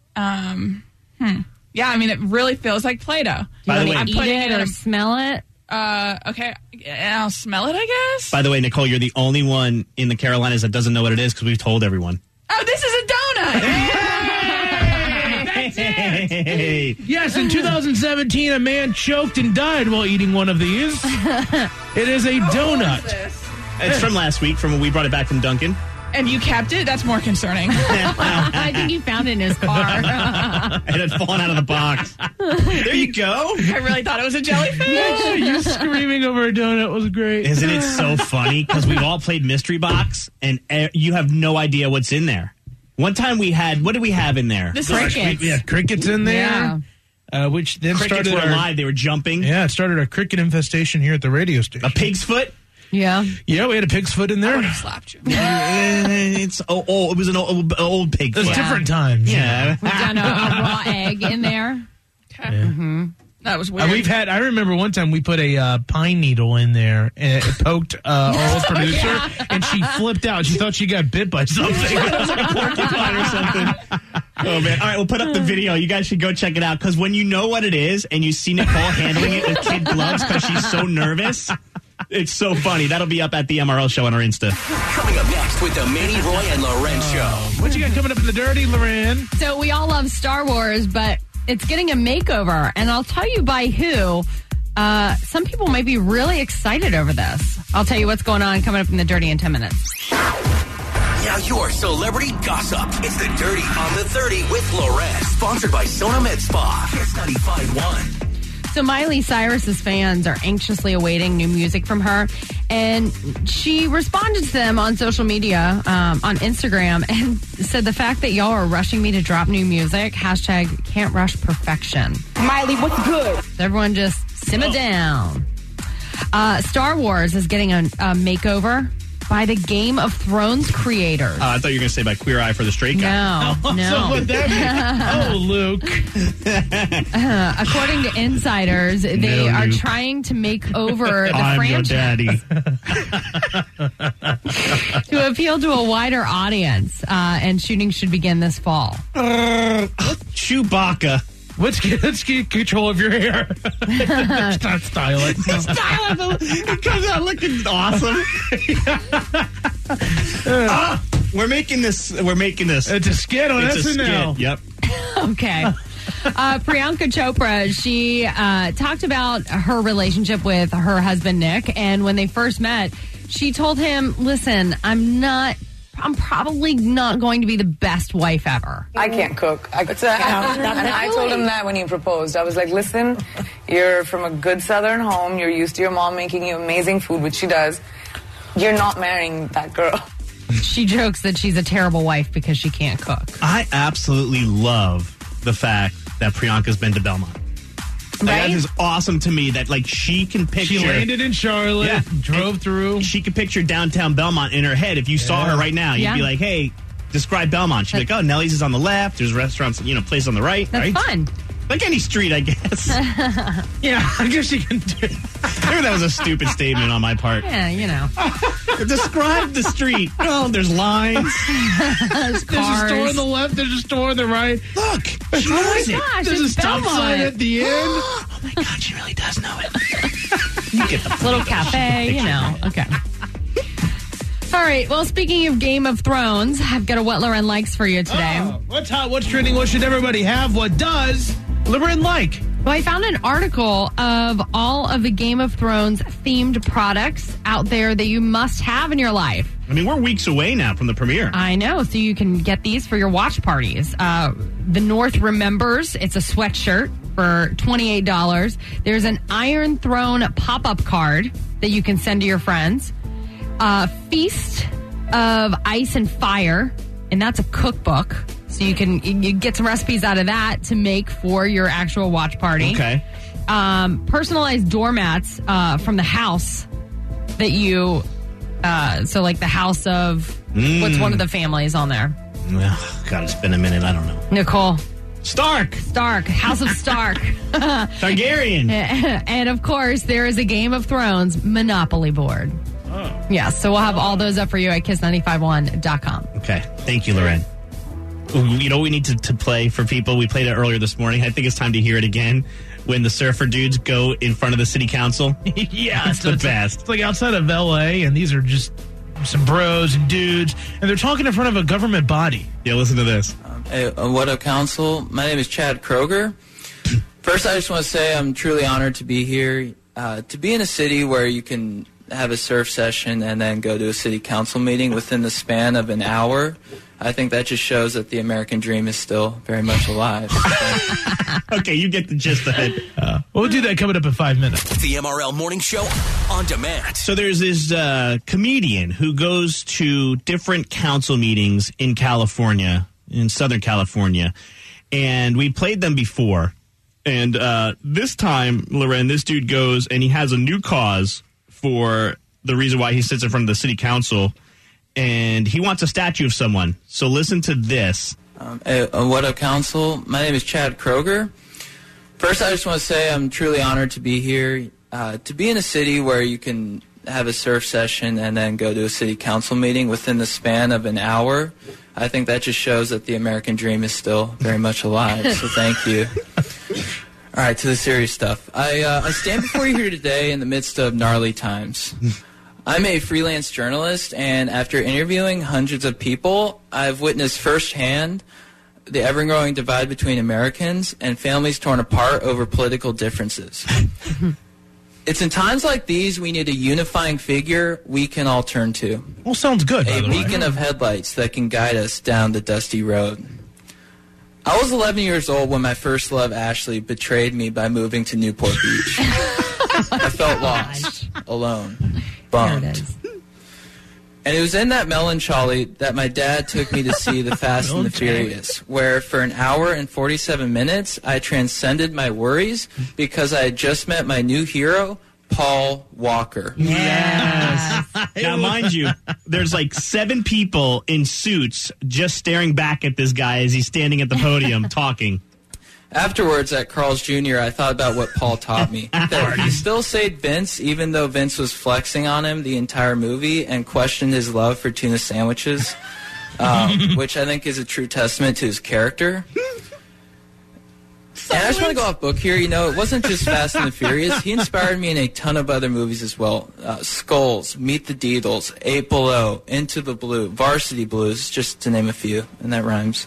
yeah, I mean, it really feels like Play-Doh. By the way, Eat it or smell it? Okay, I'll smell it, I guess. By the way, Nicole, you're the only one in the Carolinas that doesn't know what it is because we've told everyone. Oh, this is a donut! That's it! Hey. Yes, in 2017, a man choked and died while eating one of these. It is a donut. It's from last week, from when we brought it back from Duncan. And you kept it? That's more concerning. I think you found it in his car. It had fallen out of the box. There you go. I really thought it was a jellyfish. You screaming over a donut was great. Isn't it so funny? Because we've all played Mystery Box, and you have no idea what's in there. One time we had, what did we have in there? This Crickets. We had crickets in there, which then Crickets started were our, alive. They were jumping. Yeah, it started a cricket infestation here at the radio station. A pig's foot? Yeah. Yeah, we had a pig's foot in there. I slapped you. It's it was an old pig It was foot. different times. Yeah. We've done a raw egg in there. Okay. That was weird. I remember one time we put a pine needle in there and it poked our old producer and she flipped out. She thought she got bit by something. It was like a porcupine or something. Oh, man. All right, we'll put up the video. You guys should go check it out because when you know what it is and you see Nicole handling it with kid gloves because she's so nervous, it's so funny. That'll be up at the MRL show on our Insta. Coming up next with the Manny, Roy, and Loren show. What you got coming up in the dirty, Loren? So we all love Star Wars, but it's getting a makeover, and I'll tell you by who. Some people might be really excited over this. I'll tell you what's going on coming up in the Dirty in 10 minutes. Now your celebrity gossip. It's the Dirty on the 30 with Loren. Sponsored by Sona Med Spa. Kiss 95.1. So Miley Cyrus's fans are anxiously awaiting new music from her, and she responded to them on social media, on Instagram, and said the fact that y'all are rushing me to drop new music, hashtag can't rush perfection. Miley, what's good? So everyone just simmer down. Star Wars is getting a makeover by the Game of Thrones creators. I thought you were going to say by Queer Eye for the Straight Guy. No. So what that mean? Oh, Luke. According to insiders, they are Luke. trying to make over the I'm franchise your daddy. to appeal to a wider audience, and shooting should begin this fall. Chewbacca. Let's get control of your hair. Start styling. It comes out looking awesome. We're making this. It's a skit on It's a SNL. skit. Yep. Okay. Priyanka Chopra, she talked about her relationship with her husband, Nick. And when they first met, she told him, listen, I'm probably not going to be the best wife ever. I can't cook. And I told him that when he proposed. I was like, listen, you're from a good Southern home. You're used to your mom making you amazing food, which she does. You're not marrying that girl. She jokes that she's a terrible wife because she can't cook. I absolutely love the fact that Priyanka's been to Belmont. Like, Right? that is awesome to me that like she can picture. She landed in Charlotte, drove through. She could picture downtown Belmont in her head. If you saw her right now, you'd be like, "Hey, describe Belmont." She'd be like, "Oh, Nellie's is on the left. There's restaurants, places on the right." That's right? fun. Like any street, I guess. Yeah, I guess you can do. Maybe that was a stupid statement on my part. Yeah, Describe the street. Oh, there's lines. There's a store on the left. There's a store on the right. Look, she Oh my knows it. gosh, There's a it's stop Belmont. sign at the end. Oh my God, she really does know it. You get the little cafe, you know. Okay. All right. Well, speaking of Game of Thrones, I've got a What Loren Likes for you today. What's hot? What's trending? What should everybody have? What does Loren like? Well, I found an article of all of the Game of Thrones themed products out there that you must have in your life. I mean, we're weeks away now from the premiere. I know, so you can get these for your watch parties. The North Remembers, it's a sweatshirt for $28. There's an Iron Throne pop-up card that you can send to your friends. Feast of Ice and Fire, and that's a cookbook. So you get some recipes out of that to make for your actual watch party. Okay. Personalized doormats from the house that you... so like the house of... What's one of the families on there? God, it's been a minute. I don't know. Nicole. Stark. House of Stark. Targaryen. And of course, there is a Game of Thrones Monopoly board. Oh. Yeah, so we'll have all those up for you at kiss951.com. Okay. Thank you, Loren. You know what we need to play for people? We played it earlier this morning. I think it's time to hear it again. When the surfer dudes go in front of the city council. Yeah, it's the best. It's like outside of L.A., and these are just some bros and dudes, and they're talking in front of a government body. Yeah, listen to this. Hey, what up, Council? My name is Chad Kroger. First, I just want to say I'm truly honored to be here. To be in a city where you can have a surf session and then go to a city council meeting within the span of an hour, I think that just shows that the American dream is still very much alive. Okay, you get the gist of it. We'll do that coming up in 5 minutes. The MRL Morning Show on demand. So there's this comedian who goes to different council meetings in California, in Southern California, and we played them before. And this time, Loren, this dude goes and he has a new cause for the reason why he sits in front of the city council, and he wants a statue of someone. So listen to this. Hey, what up, Council? My name is Chad Kroger. First, I just want to say I'm truly honored to be here. To be in a city where you can have a surf session and then go to a city council meeting within the span of an hour, I think that just shows that the American dream is still very much alive. So thank you. All right, to the serious stuff. I stand before you here today in the midst of gnarly times. I'm a freelance journalist, and after interviewing hundreds of people, I've witnessed firsthand the ever-growing divide between Americans and families torn apart over political differences. It's in times like these we need a unifying figure we can all turn to. Well, sounds good, by A the way. beacon of headlights that can guide us down the dusty road. I was 11 years old when my first love, Ashley, betrayed me by moving to Newport Beach. I felt lost, alone, bummed. And it was in that melancholy that my dad took me to see The Fast and the Furious, where for an hour and 47 minutes, I transcended my worries because I had just met my new hero, Paul Walker. Yes. Now, mind you, there's like 7 people in suits just staring back at this guy as he's standing at the podium talking. Afterwards, at Carl's Jr., I thought about what Paul taught me. That he still saved Vince, even though Vince was flexing on him the entire movie and questioned his love for tuna sandwiches, which I think is a true testament to his character. And I just want to go off book here. You know, it wasn't just Fast and the Furious. He inspired me in a ton of other movies as well. Skulls, Meet the Deedles, 8 Below, Into the Blue, Varsity Blues, just to name a few, and that rhymes.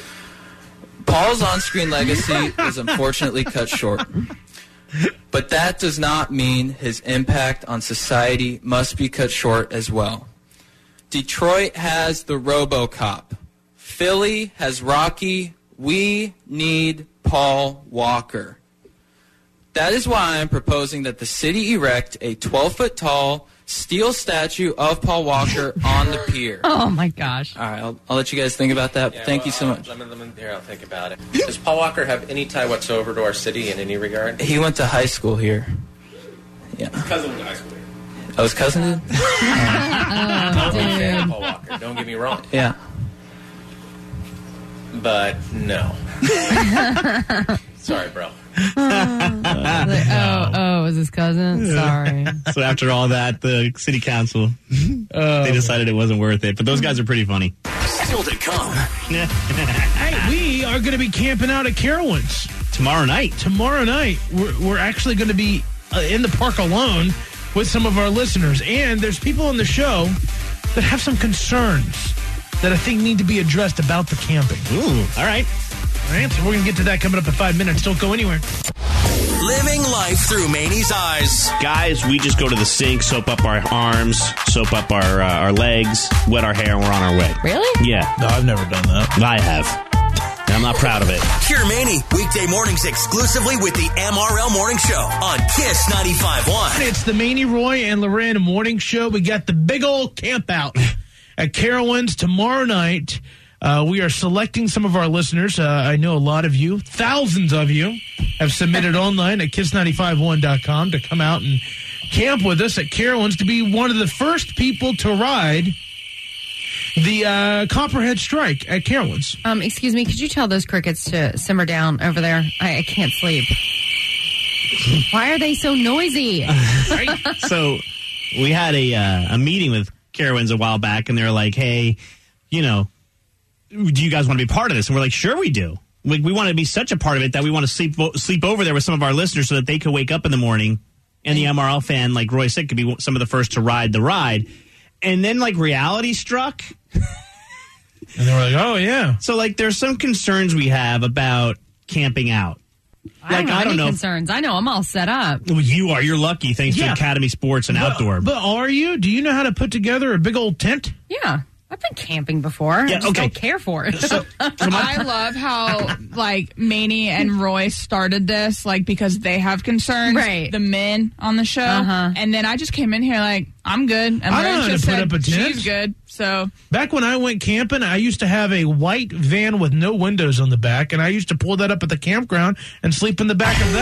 Paul's on-screen legacy was unfortunately cut short. But that does not mean his impact on society must be cut short as well. Detroit has the RoboCop. Philly has Rocky. We need Paul Walker. That is why I'm proposing that the city erect a 12-foot-tall steel statue of Paul Walker on the pier. Oh, my gosh. All right, I'll let you guys think about that. Yeah, Thank you so much. I'll think about it. Does Paul Walker have any tie whatsoever to our city in any regard? He went to high school here. Yeah. His cousin went to high school here. Oh, his cousin did? I'm a fan of Paul Walker, don't get me wrong. Yeah. But no. Sorry, bro. It was his cousin? Sorry. So after all that, the city council, they decided it wasn't worth it. But those guys are pretty funny. Still to come. Hey, we are going to be camping out at Carowinds. Tomorrow night. We're actually going to be in the park alone with some of our listeners. And there's people on the show that have some concerns that I think need to be addressed about the camping. Ooh, all right. All right, so we're going to get to that coming up in 5 minutes. Don't go anywhere. Living life through Manny's eyes. Guys, we just go to the sink, soap up our arms, soap up our legs, wet our hair, and we're on our way. Really? Yeah. No, I've never done that. I have. And I'm not proud of it. Hear Manny weekday mornings exclusively with the MRL Morning Show on Kiss 95.1. It's the Manny, Roy, and Lorraine Morning Show. We got the big old camp out at Carowinds tomorrow night. We are selecting some of our listeners. I know a lot of you, thousands of you, have submitted online at kiss951.com to come out and camp with us at Carowinds to be one of the first people to ride the Copperhead Strike at Carowinds. Excuse me, could you tell those crickets to simmer down over there? I can't sleep. Why are they so noisy? So we had a meeting with Carowinds a while back, and they were like, hey, do you guys want to be part of this? And we're like, sure we do. We want to be such a part of it that we want to sleep over there with some of our listeners so that they could wake up in the morning and the MRL fan, like Roy said, could be some of the first to ride the ride. And then, reality struck. And they were like, oh, yeah. So, there's some concerns we have about camping out. I don't know concerns. I know I'm all set up. Well, you are. You're lucky, thanks to Academy Sports and Outdoor. But are you? Do you know how to put together a big old tent? Yeah. I've been camping before. I just don't care for it. I love how, Manny and Roy started this, because they have concerns. Right. The men on the show. And then I just came in here I'm good. And I know how to put up a tent. She's good. So back when I went camping, I used to have a white van with no windows on the back, and I used to pull that up at the campground and sleep in the back of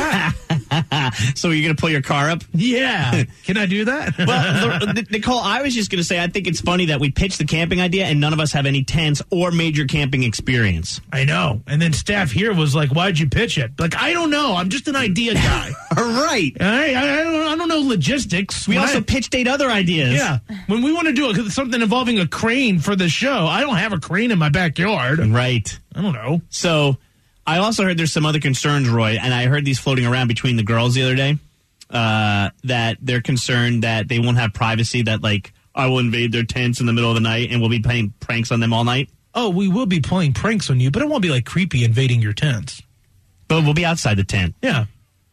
that. So you're going to pull your car up? Yeah. Can I do that? Well, Nicole, I was just going to say, I think it's funny that we pitched the camping idea and none of us have any tents or major camping experience. I know. And then staff here was like, why'd you pitch it? I don't know. I'm just an idea guy. Right. I don't know logistics. We also pitched 8 other ideas. Yeah. When we want to do something involving a crane for the show, I don't have a crane in my backyard. Right. I don't know. So I also heard there's some other concerns, Roy, and I heard these floating around between the girls the other day, that they're concerned that they won't have privacy, that I will invade their tents in the middle of the night and we'll be playing pranks on them all night. Oh, we will be playing pranks on you, but it won't be creepy invading your tents. But we'll be outside the tent. Yeah.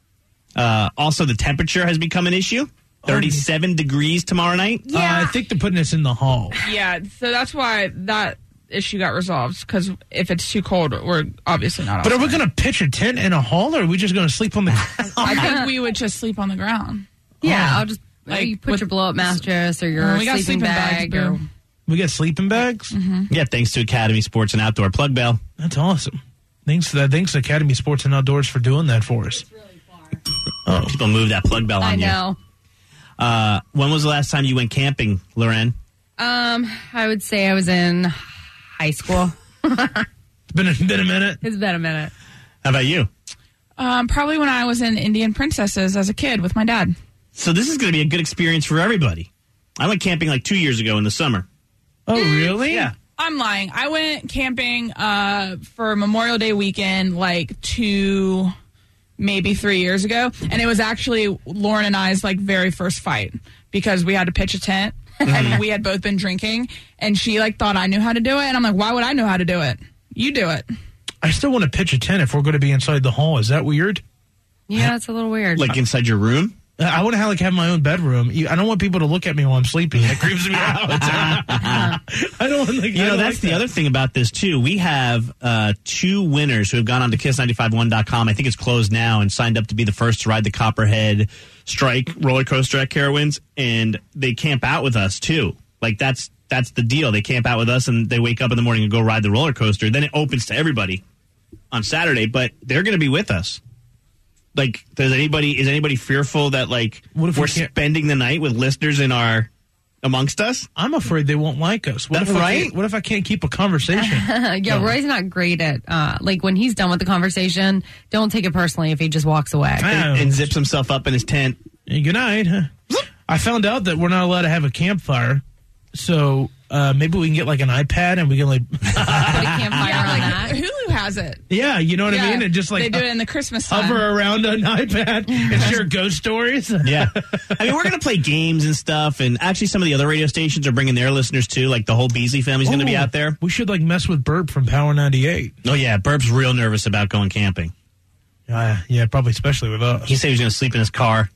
Also, the temperature has become an issue. 37 degrees tomorrow night. Yeah. I think they're putting us in the hall. Yeah, so that's why that issue got resolved, because if it's too cold, we're obviously not outside. But are we going to pitch a tent in a hall, or are we just going to sleep on the ground? I think we would just sleep on the ground. Yeah, I'll just you put your blow-up mattress or your sleeping bag. We got sleeping bags? Mm-hmm. Yeah, thanks to Academy Sports and Outdoor. Plug bell. That's awesome. Thanks Academy Sports and Outdoors for doing that for us. Oh, people move that plug bell on you. I know. When was the last time you went camping, Loren? I would say I was in high school. It's been a minute. It's been a minute. How about you? Probably when I was in Indian Princesses as a kid with my dad. So this is going to be a good experience for everybody. I went camping 2 years ago in the summer. Oh, really? Yeah. I'm lying. I went camping for Memorial Day weekend 2, maybe 3 years ago. And it was actually Lauren and I's very first fight, because we had to pitch a tent and we had both been drinking, and she thought I knew how to do it. And I'm like, why would I know how to do it? You do it. I still want to pitch a tent if we're going to be inside the hall. Is that weird? Yeah, it's a little weird. Inside your room? I want to have my own bedroom. I don't want people to look at me while I'm sleeping. It creeps me out. I don't want that's the other thing about this, too. We have 2 winners who have gone on to kiss951.com. I think it's closed now, and signed up to be the first to ride the Copperhead Strike roller coaster at Carowinds. And they camp out with us, too. That's the deal. They camp out with us, and they wake up in the morning and go ride the roller coaster. Then it opens to everybody on Saturday, but they're going to be with us. Is anybody fearful that what if we're spending the night with listeners amongst us? I'm afraid they won't like us. What if I can't keep a conversation? Yeah, Roy's not great at when he's done with the conversation. Don't take it personally if he just walks away and zips himself up in his tent. Hey, good night. I found out that we're not allowed to have a campfire, so maybe we can get an iPad and we can put a campfire on that. Hulu has has it. Yeah, you know what I Yeah, mean? And just like they do it in the Christmas time. hover around an iPad and share ghost stories. Yeah. I mean, we're going to play games and stuff, and actually some of the other radio stations are bringing their listeners too, like the whole Beasley family's going to be out there. We should like mess with Burp from Power 98. Oh, yeah, Burp's real nervous about going camping. Yeah, probably especially with us. He said he was going to sleep in his car.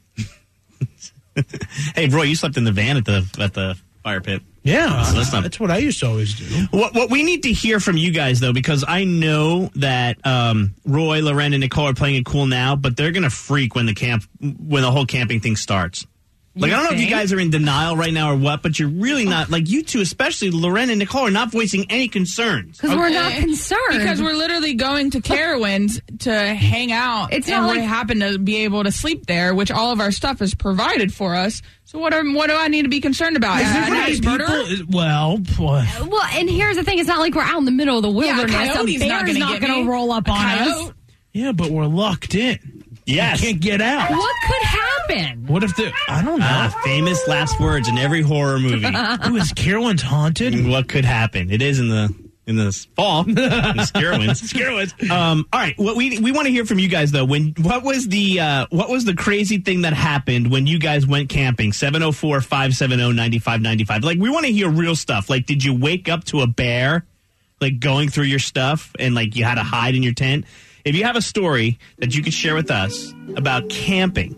Hey, Roy, you slept in the van at the fire pit. Yeah, So that's what I used to always do. What we need to hear from you guys, though, because I know that Roy, Loren, and Nicole are playing it cool now, but they're going to freak when the whole camping thing starts. Like, I don't know if you guys are in denial right now or what, but you're really not. Like, you two, especially Loren and Nicole, are not voicing any concerns. Because we're not concerned. Because we're literally going to Carowinds to hang out. It's and not we like- happen to be able to sleep there, which all of our stuff is provided for us. So what do I need to be concerned about? An axe murderer? Well, Well, and here's the thing: it's not like we're out in the middle of the wilderness. Yeah, a coyote's a not bear's gonna not get going me. to roll up A on us. coyote? yeah, but we're locked in. Yes. You can't get out. What could happen? What if I don't know. Famous last words in every horror movie. Ooh, is Carowinds haunted? What could happen? It is in the fall. In the Carowinds. All right. What we want to hear from you guys though. What was the crazy thing that happened when you guys went camping? 704-570-9595. Like, we want to hear real stuff. Like, did you wake up to a bear like going through your stuff and like you had to hide in your tent? If you have a story that you could share with us about camping,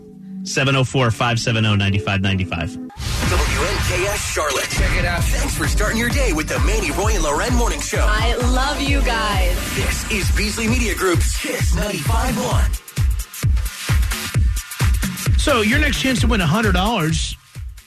704-570-9595. WNKS Charlotte. Check it out. Thanks for starting your day with the Manny, Roy, and Loren Morning Show. I love you guys. This is Beasley Media Group's Kiss 95.1. So your next chance to win $100,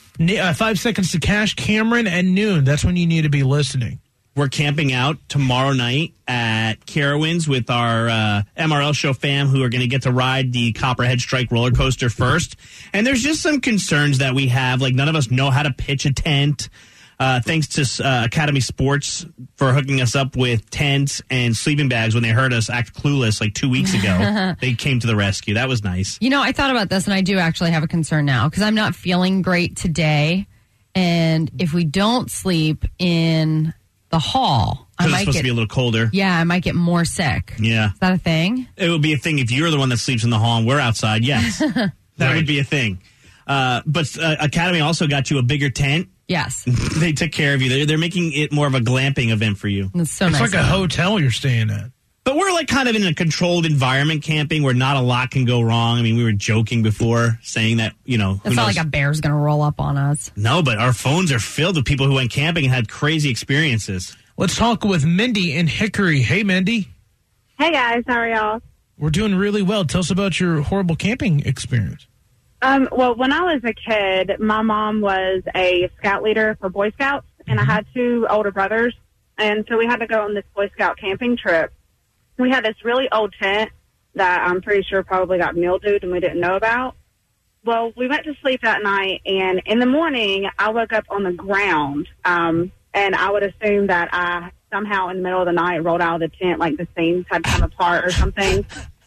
5 seconds to cash, Cameron at noon. That's when you need to be listening. We're camping out tomorrow night at Carowinds with our MRL show fam who are going to get to ride the Copperhead Strike roller coaster first. And there's just some concerns that we have. Like, none of us know how to pitch a tent. Thanks to Academy Sports for hooking us up with tents and sleeping bags when they heard us act clueless like 2 weeks ago. They came to the rescue. That was nice. You know, I thought about this, and I do actually have a concern now because I'm not feeling great today. And if we don't sleep in the hall, I Because it's might supposed to be a little colder. Yeah, I might get more sick. Yeah. Is that a thing? It would be a thing if you're the one that sleeps in the hall and we're outside. Yes. That would be a thing. But Academy also got you a bigger tent. Yes. They took care of you. They're making it more of a glamping event for you. It's so It's nice. like a hotel you're staying at. But we're like kind of in a controlled environment camping where not a lot can go wrong. I mean, we were joking before saying that, you know. It's not like a bear's going to roll up on us. No, but our phones are filled with people who went camping and had crazy experiences. Let's talk with Mindy in Hickory. Hey, Mindy. Hey guys, how are y'all? We're doing really well. Tell us about your horrible camping experience. Well, when I was a kid, my mom was a scout leader for Boy Scouts, and I had two older brothers, and so we had to go on this Boy Scout camping trip. We had this really old tent that I'm pretty sure probably got mildewed and we didn't know about. Well, we went to sleep that night, and in the morning, I woke up on the ground, and I would assume that I somehow in the middle of the night rolled out of the tent, like the seams had come apart or something.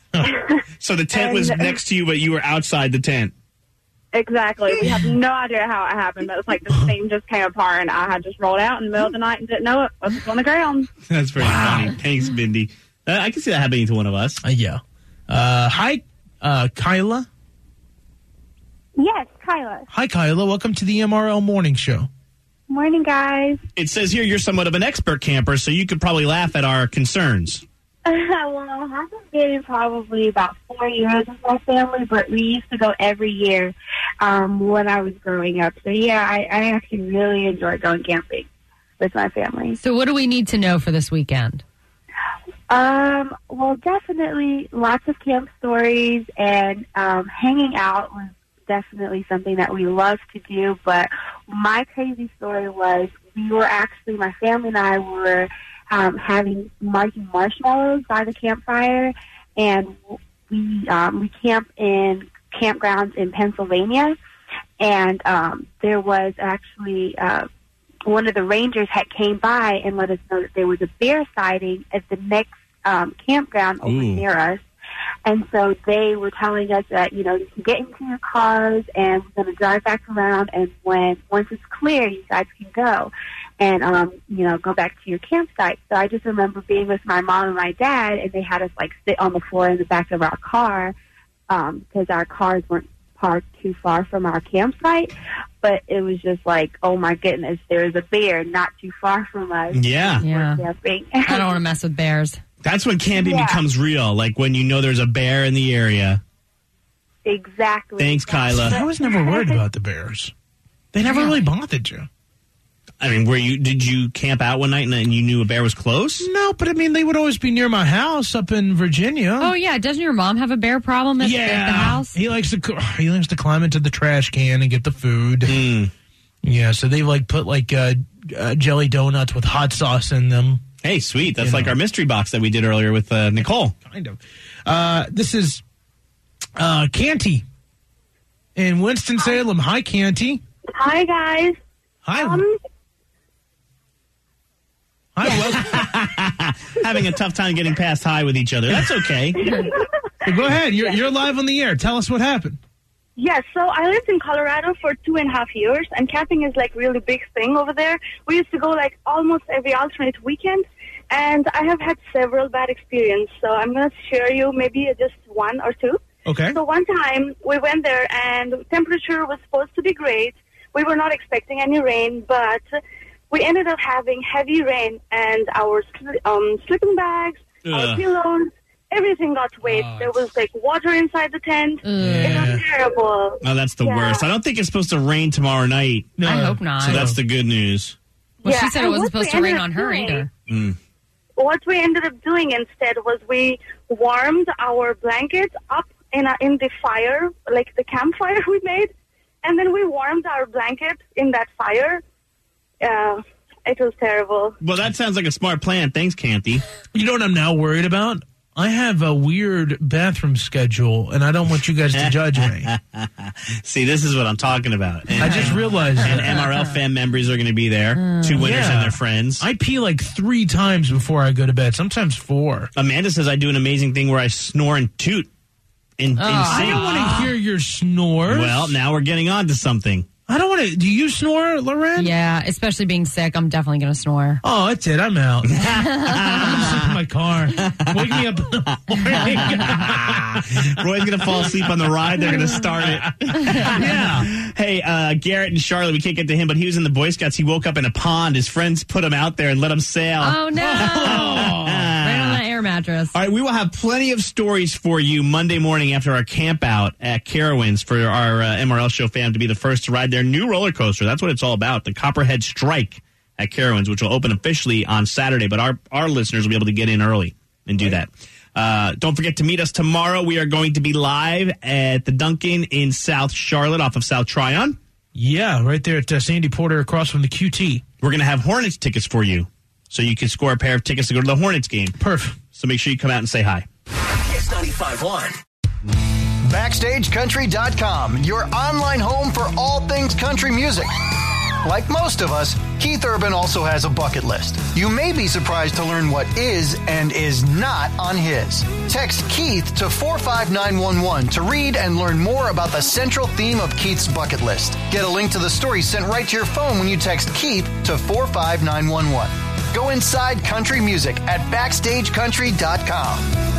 So the tent was next to you, but you were outside the tent. Exactly. We have no idea how it happened, but it's like the seam just came apart, and I had just rolled out in the middle of the night and didn't know it. I was on the ground. That's pretty funny. Thanks, Mindy. I can see that happening to one of us. Yeah. Hi, Kyla. Yes, Kyla. Hi, Kyla. Welcome to the MRL Morning Show. Morning, guys. It says here you're somewhat of an expert camper, so you could probably laugh at our concerns. Well, I haven't been probably about 4 years with my family, but we used to go every year when I was growing up. So, yeah, I actually really enjoy going camping with my family. So what do we need to know for this weekend? Well, definitely lots of camp stories, and hanging out was definitely something that we love to do. But my crazy story was my family and I were making marshmallows by the campfire, and we camp in campgrounds in Pennsylvania, and there was actually one of the rangers had came by and let us know that there was a bear sighting at the next campground over near us. And so they were telling us that, you can get into your cars and we're going to drive back around, and once it's clear, you guys can go and, go back to your campsite. So I just remember being with my mom and my dad, and they had us, sit on the floor in the back of our car because our cars weren't parked too far from our campsite. But it was just like, oh, my goodness, there's a bear not too far from us. Yeah. I don't want to mess with bears. That's when camping becomes real, like when you know there's a bear in the area. Exactly. Thanks, Kyla. I was never worried about the bears. They never really bothered you. I mean, did you camp out one night and you knew a bear was close? No, but I mean, they would always be near my house up in Virginia. Oh, yeah. Doesn't your mom have a bear problem at the house? He likes to climb into the trash can and get the food. Yeah, so they put jelly donuts with hot sauce in them. Hey, sweet. That's like our mystery box that we did earlier with Nicole. Kind of. This is Canty in Winston-Salem. Hi, Canty. Hi, guys. Hi. Hi, having a tough time getting past hi with each other. That's okay. Go ahead. You're live on the air. Tell us what happened. Yes, so I lived in Colorado for 2.5 years, and camping is really big thing over there. We used to go almost every alternate weekend, and I have had several bad experiences. So I'm going to share you maybe just one or two. Okay. So one time we went there, and the temperature was supposed to be great. We were not expecting any rain, but we ended up having heavy rain, and our sleeping bags, our pillows, everything got wet. There was water inside the tent. It was terrible. Oh, that's the worst. I don't think it's supposed to rain tomorrow night. No. I hope not. So that's the good news. Well, she said it wasn't supposed to rain on her either. What we ended up doing instead was we warmed our blankets up in the fire, the campfire we made, and then we warmed our blankets in that fire. It was terrible. Well, that sounds like a smart plan. Thanks, Canty. You know what I'm now worried about? I have a weird bathroom schedule, and I don't want you guys to judge me. See, this is what I'm talking about. I just realized and that. MRL fan members are going to be there. 2 winners and their friends. I pee 3 times before I go to bed, sometimes 4. Amanda says I do an amazing thing where I snore and toot in sync. I don't want to hear your snores. Well, now we're getting on to something. I don't want to. Do you snore, Loren? Yeah, especially being sick. I'm definitely going to snore. Oh, that's it. I'm out. I'm going to sleep in my car. Wake me up in the morning. Roy's going to fall asleep on the ride. They're going to start it. Yeah. Hey, Garrett and Charlotte, we can't get to him, but he was in the Boy Scouts. He woke up in a pond. His friends put him out there and let him sail. Oh, no. Right on that air mattress. All right, we will have plenty of stories for you Monday morning after our camp out at Carowinds for our MRL Show fam to be the first to ride their new roller coaster. That's what it's all about, the Copperhead Strike at Carowinds, which will open officially on Saturday, but our listeners will be able to get in early and do that. Don't forget to meet us tomorrow. We are going to be live at the Dunkin' in South Charlotte off of South Tryon. Yeah, right there at Sandy Porter across from the QT. We're going to have Hornets tickets for you, so you can score a pair of tickets to go to the Hornets game. Perfect. So make sure you come out and say hi. Kiss 95.1. BackstageCountry.com, your online home for all things country music. Like most of us, Keith Urban also has a bucket list. You may be surprised to learn what is and is not on his. Text Keith to 45911 to read and learn more about the central theme of Keith's bucket list. Get a link to the story sent right to your phone when you text Keith to 45911. Go inside country music at BackstageCountry.com.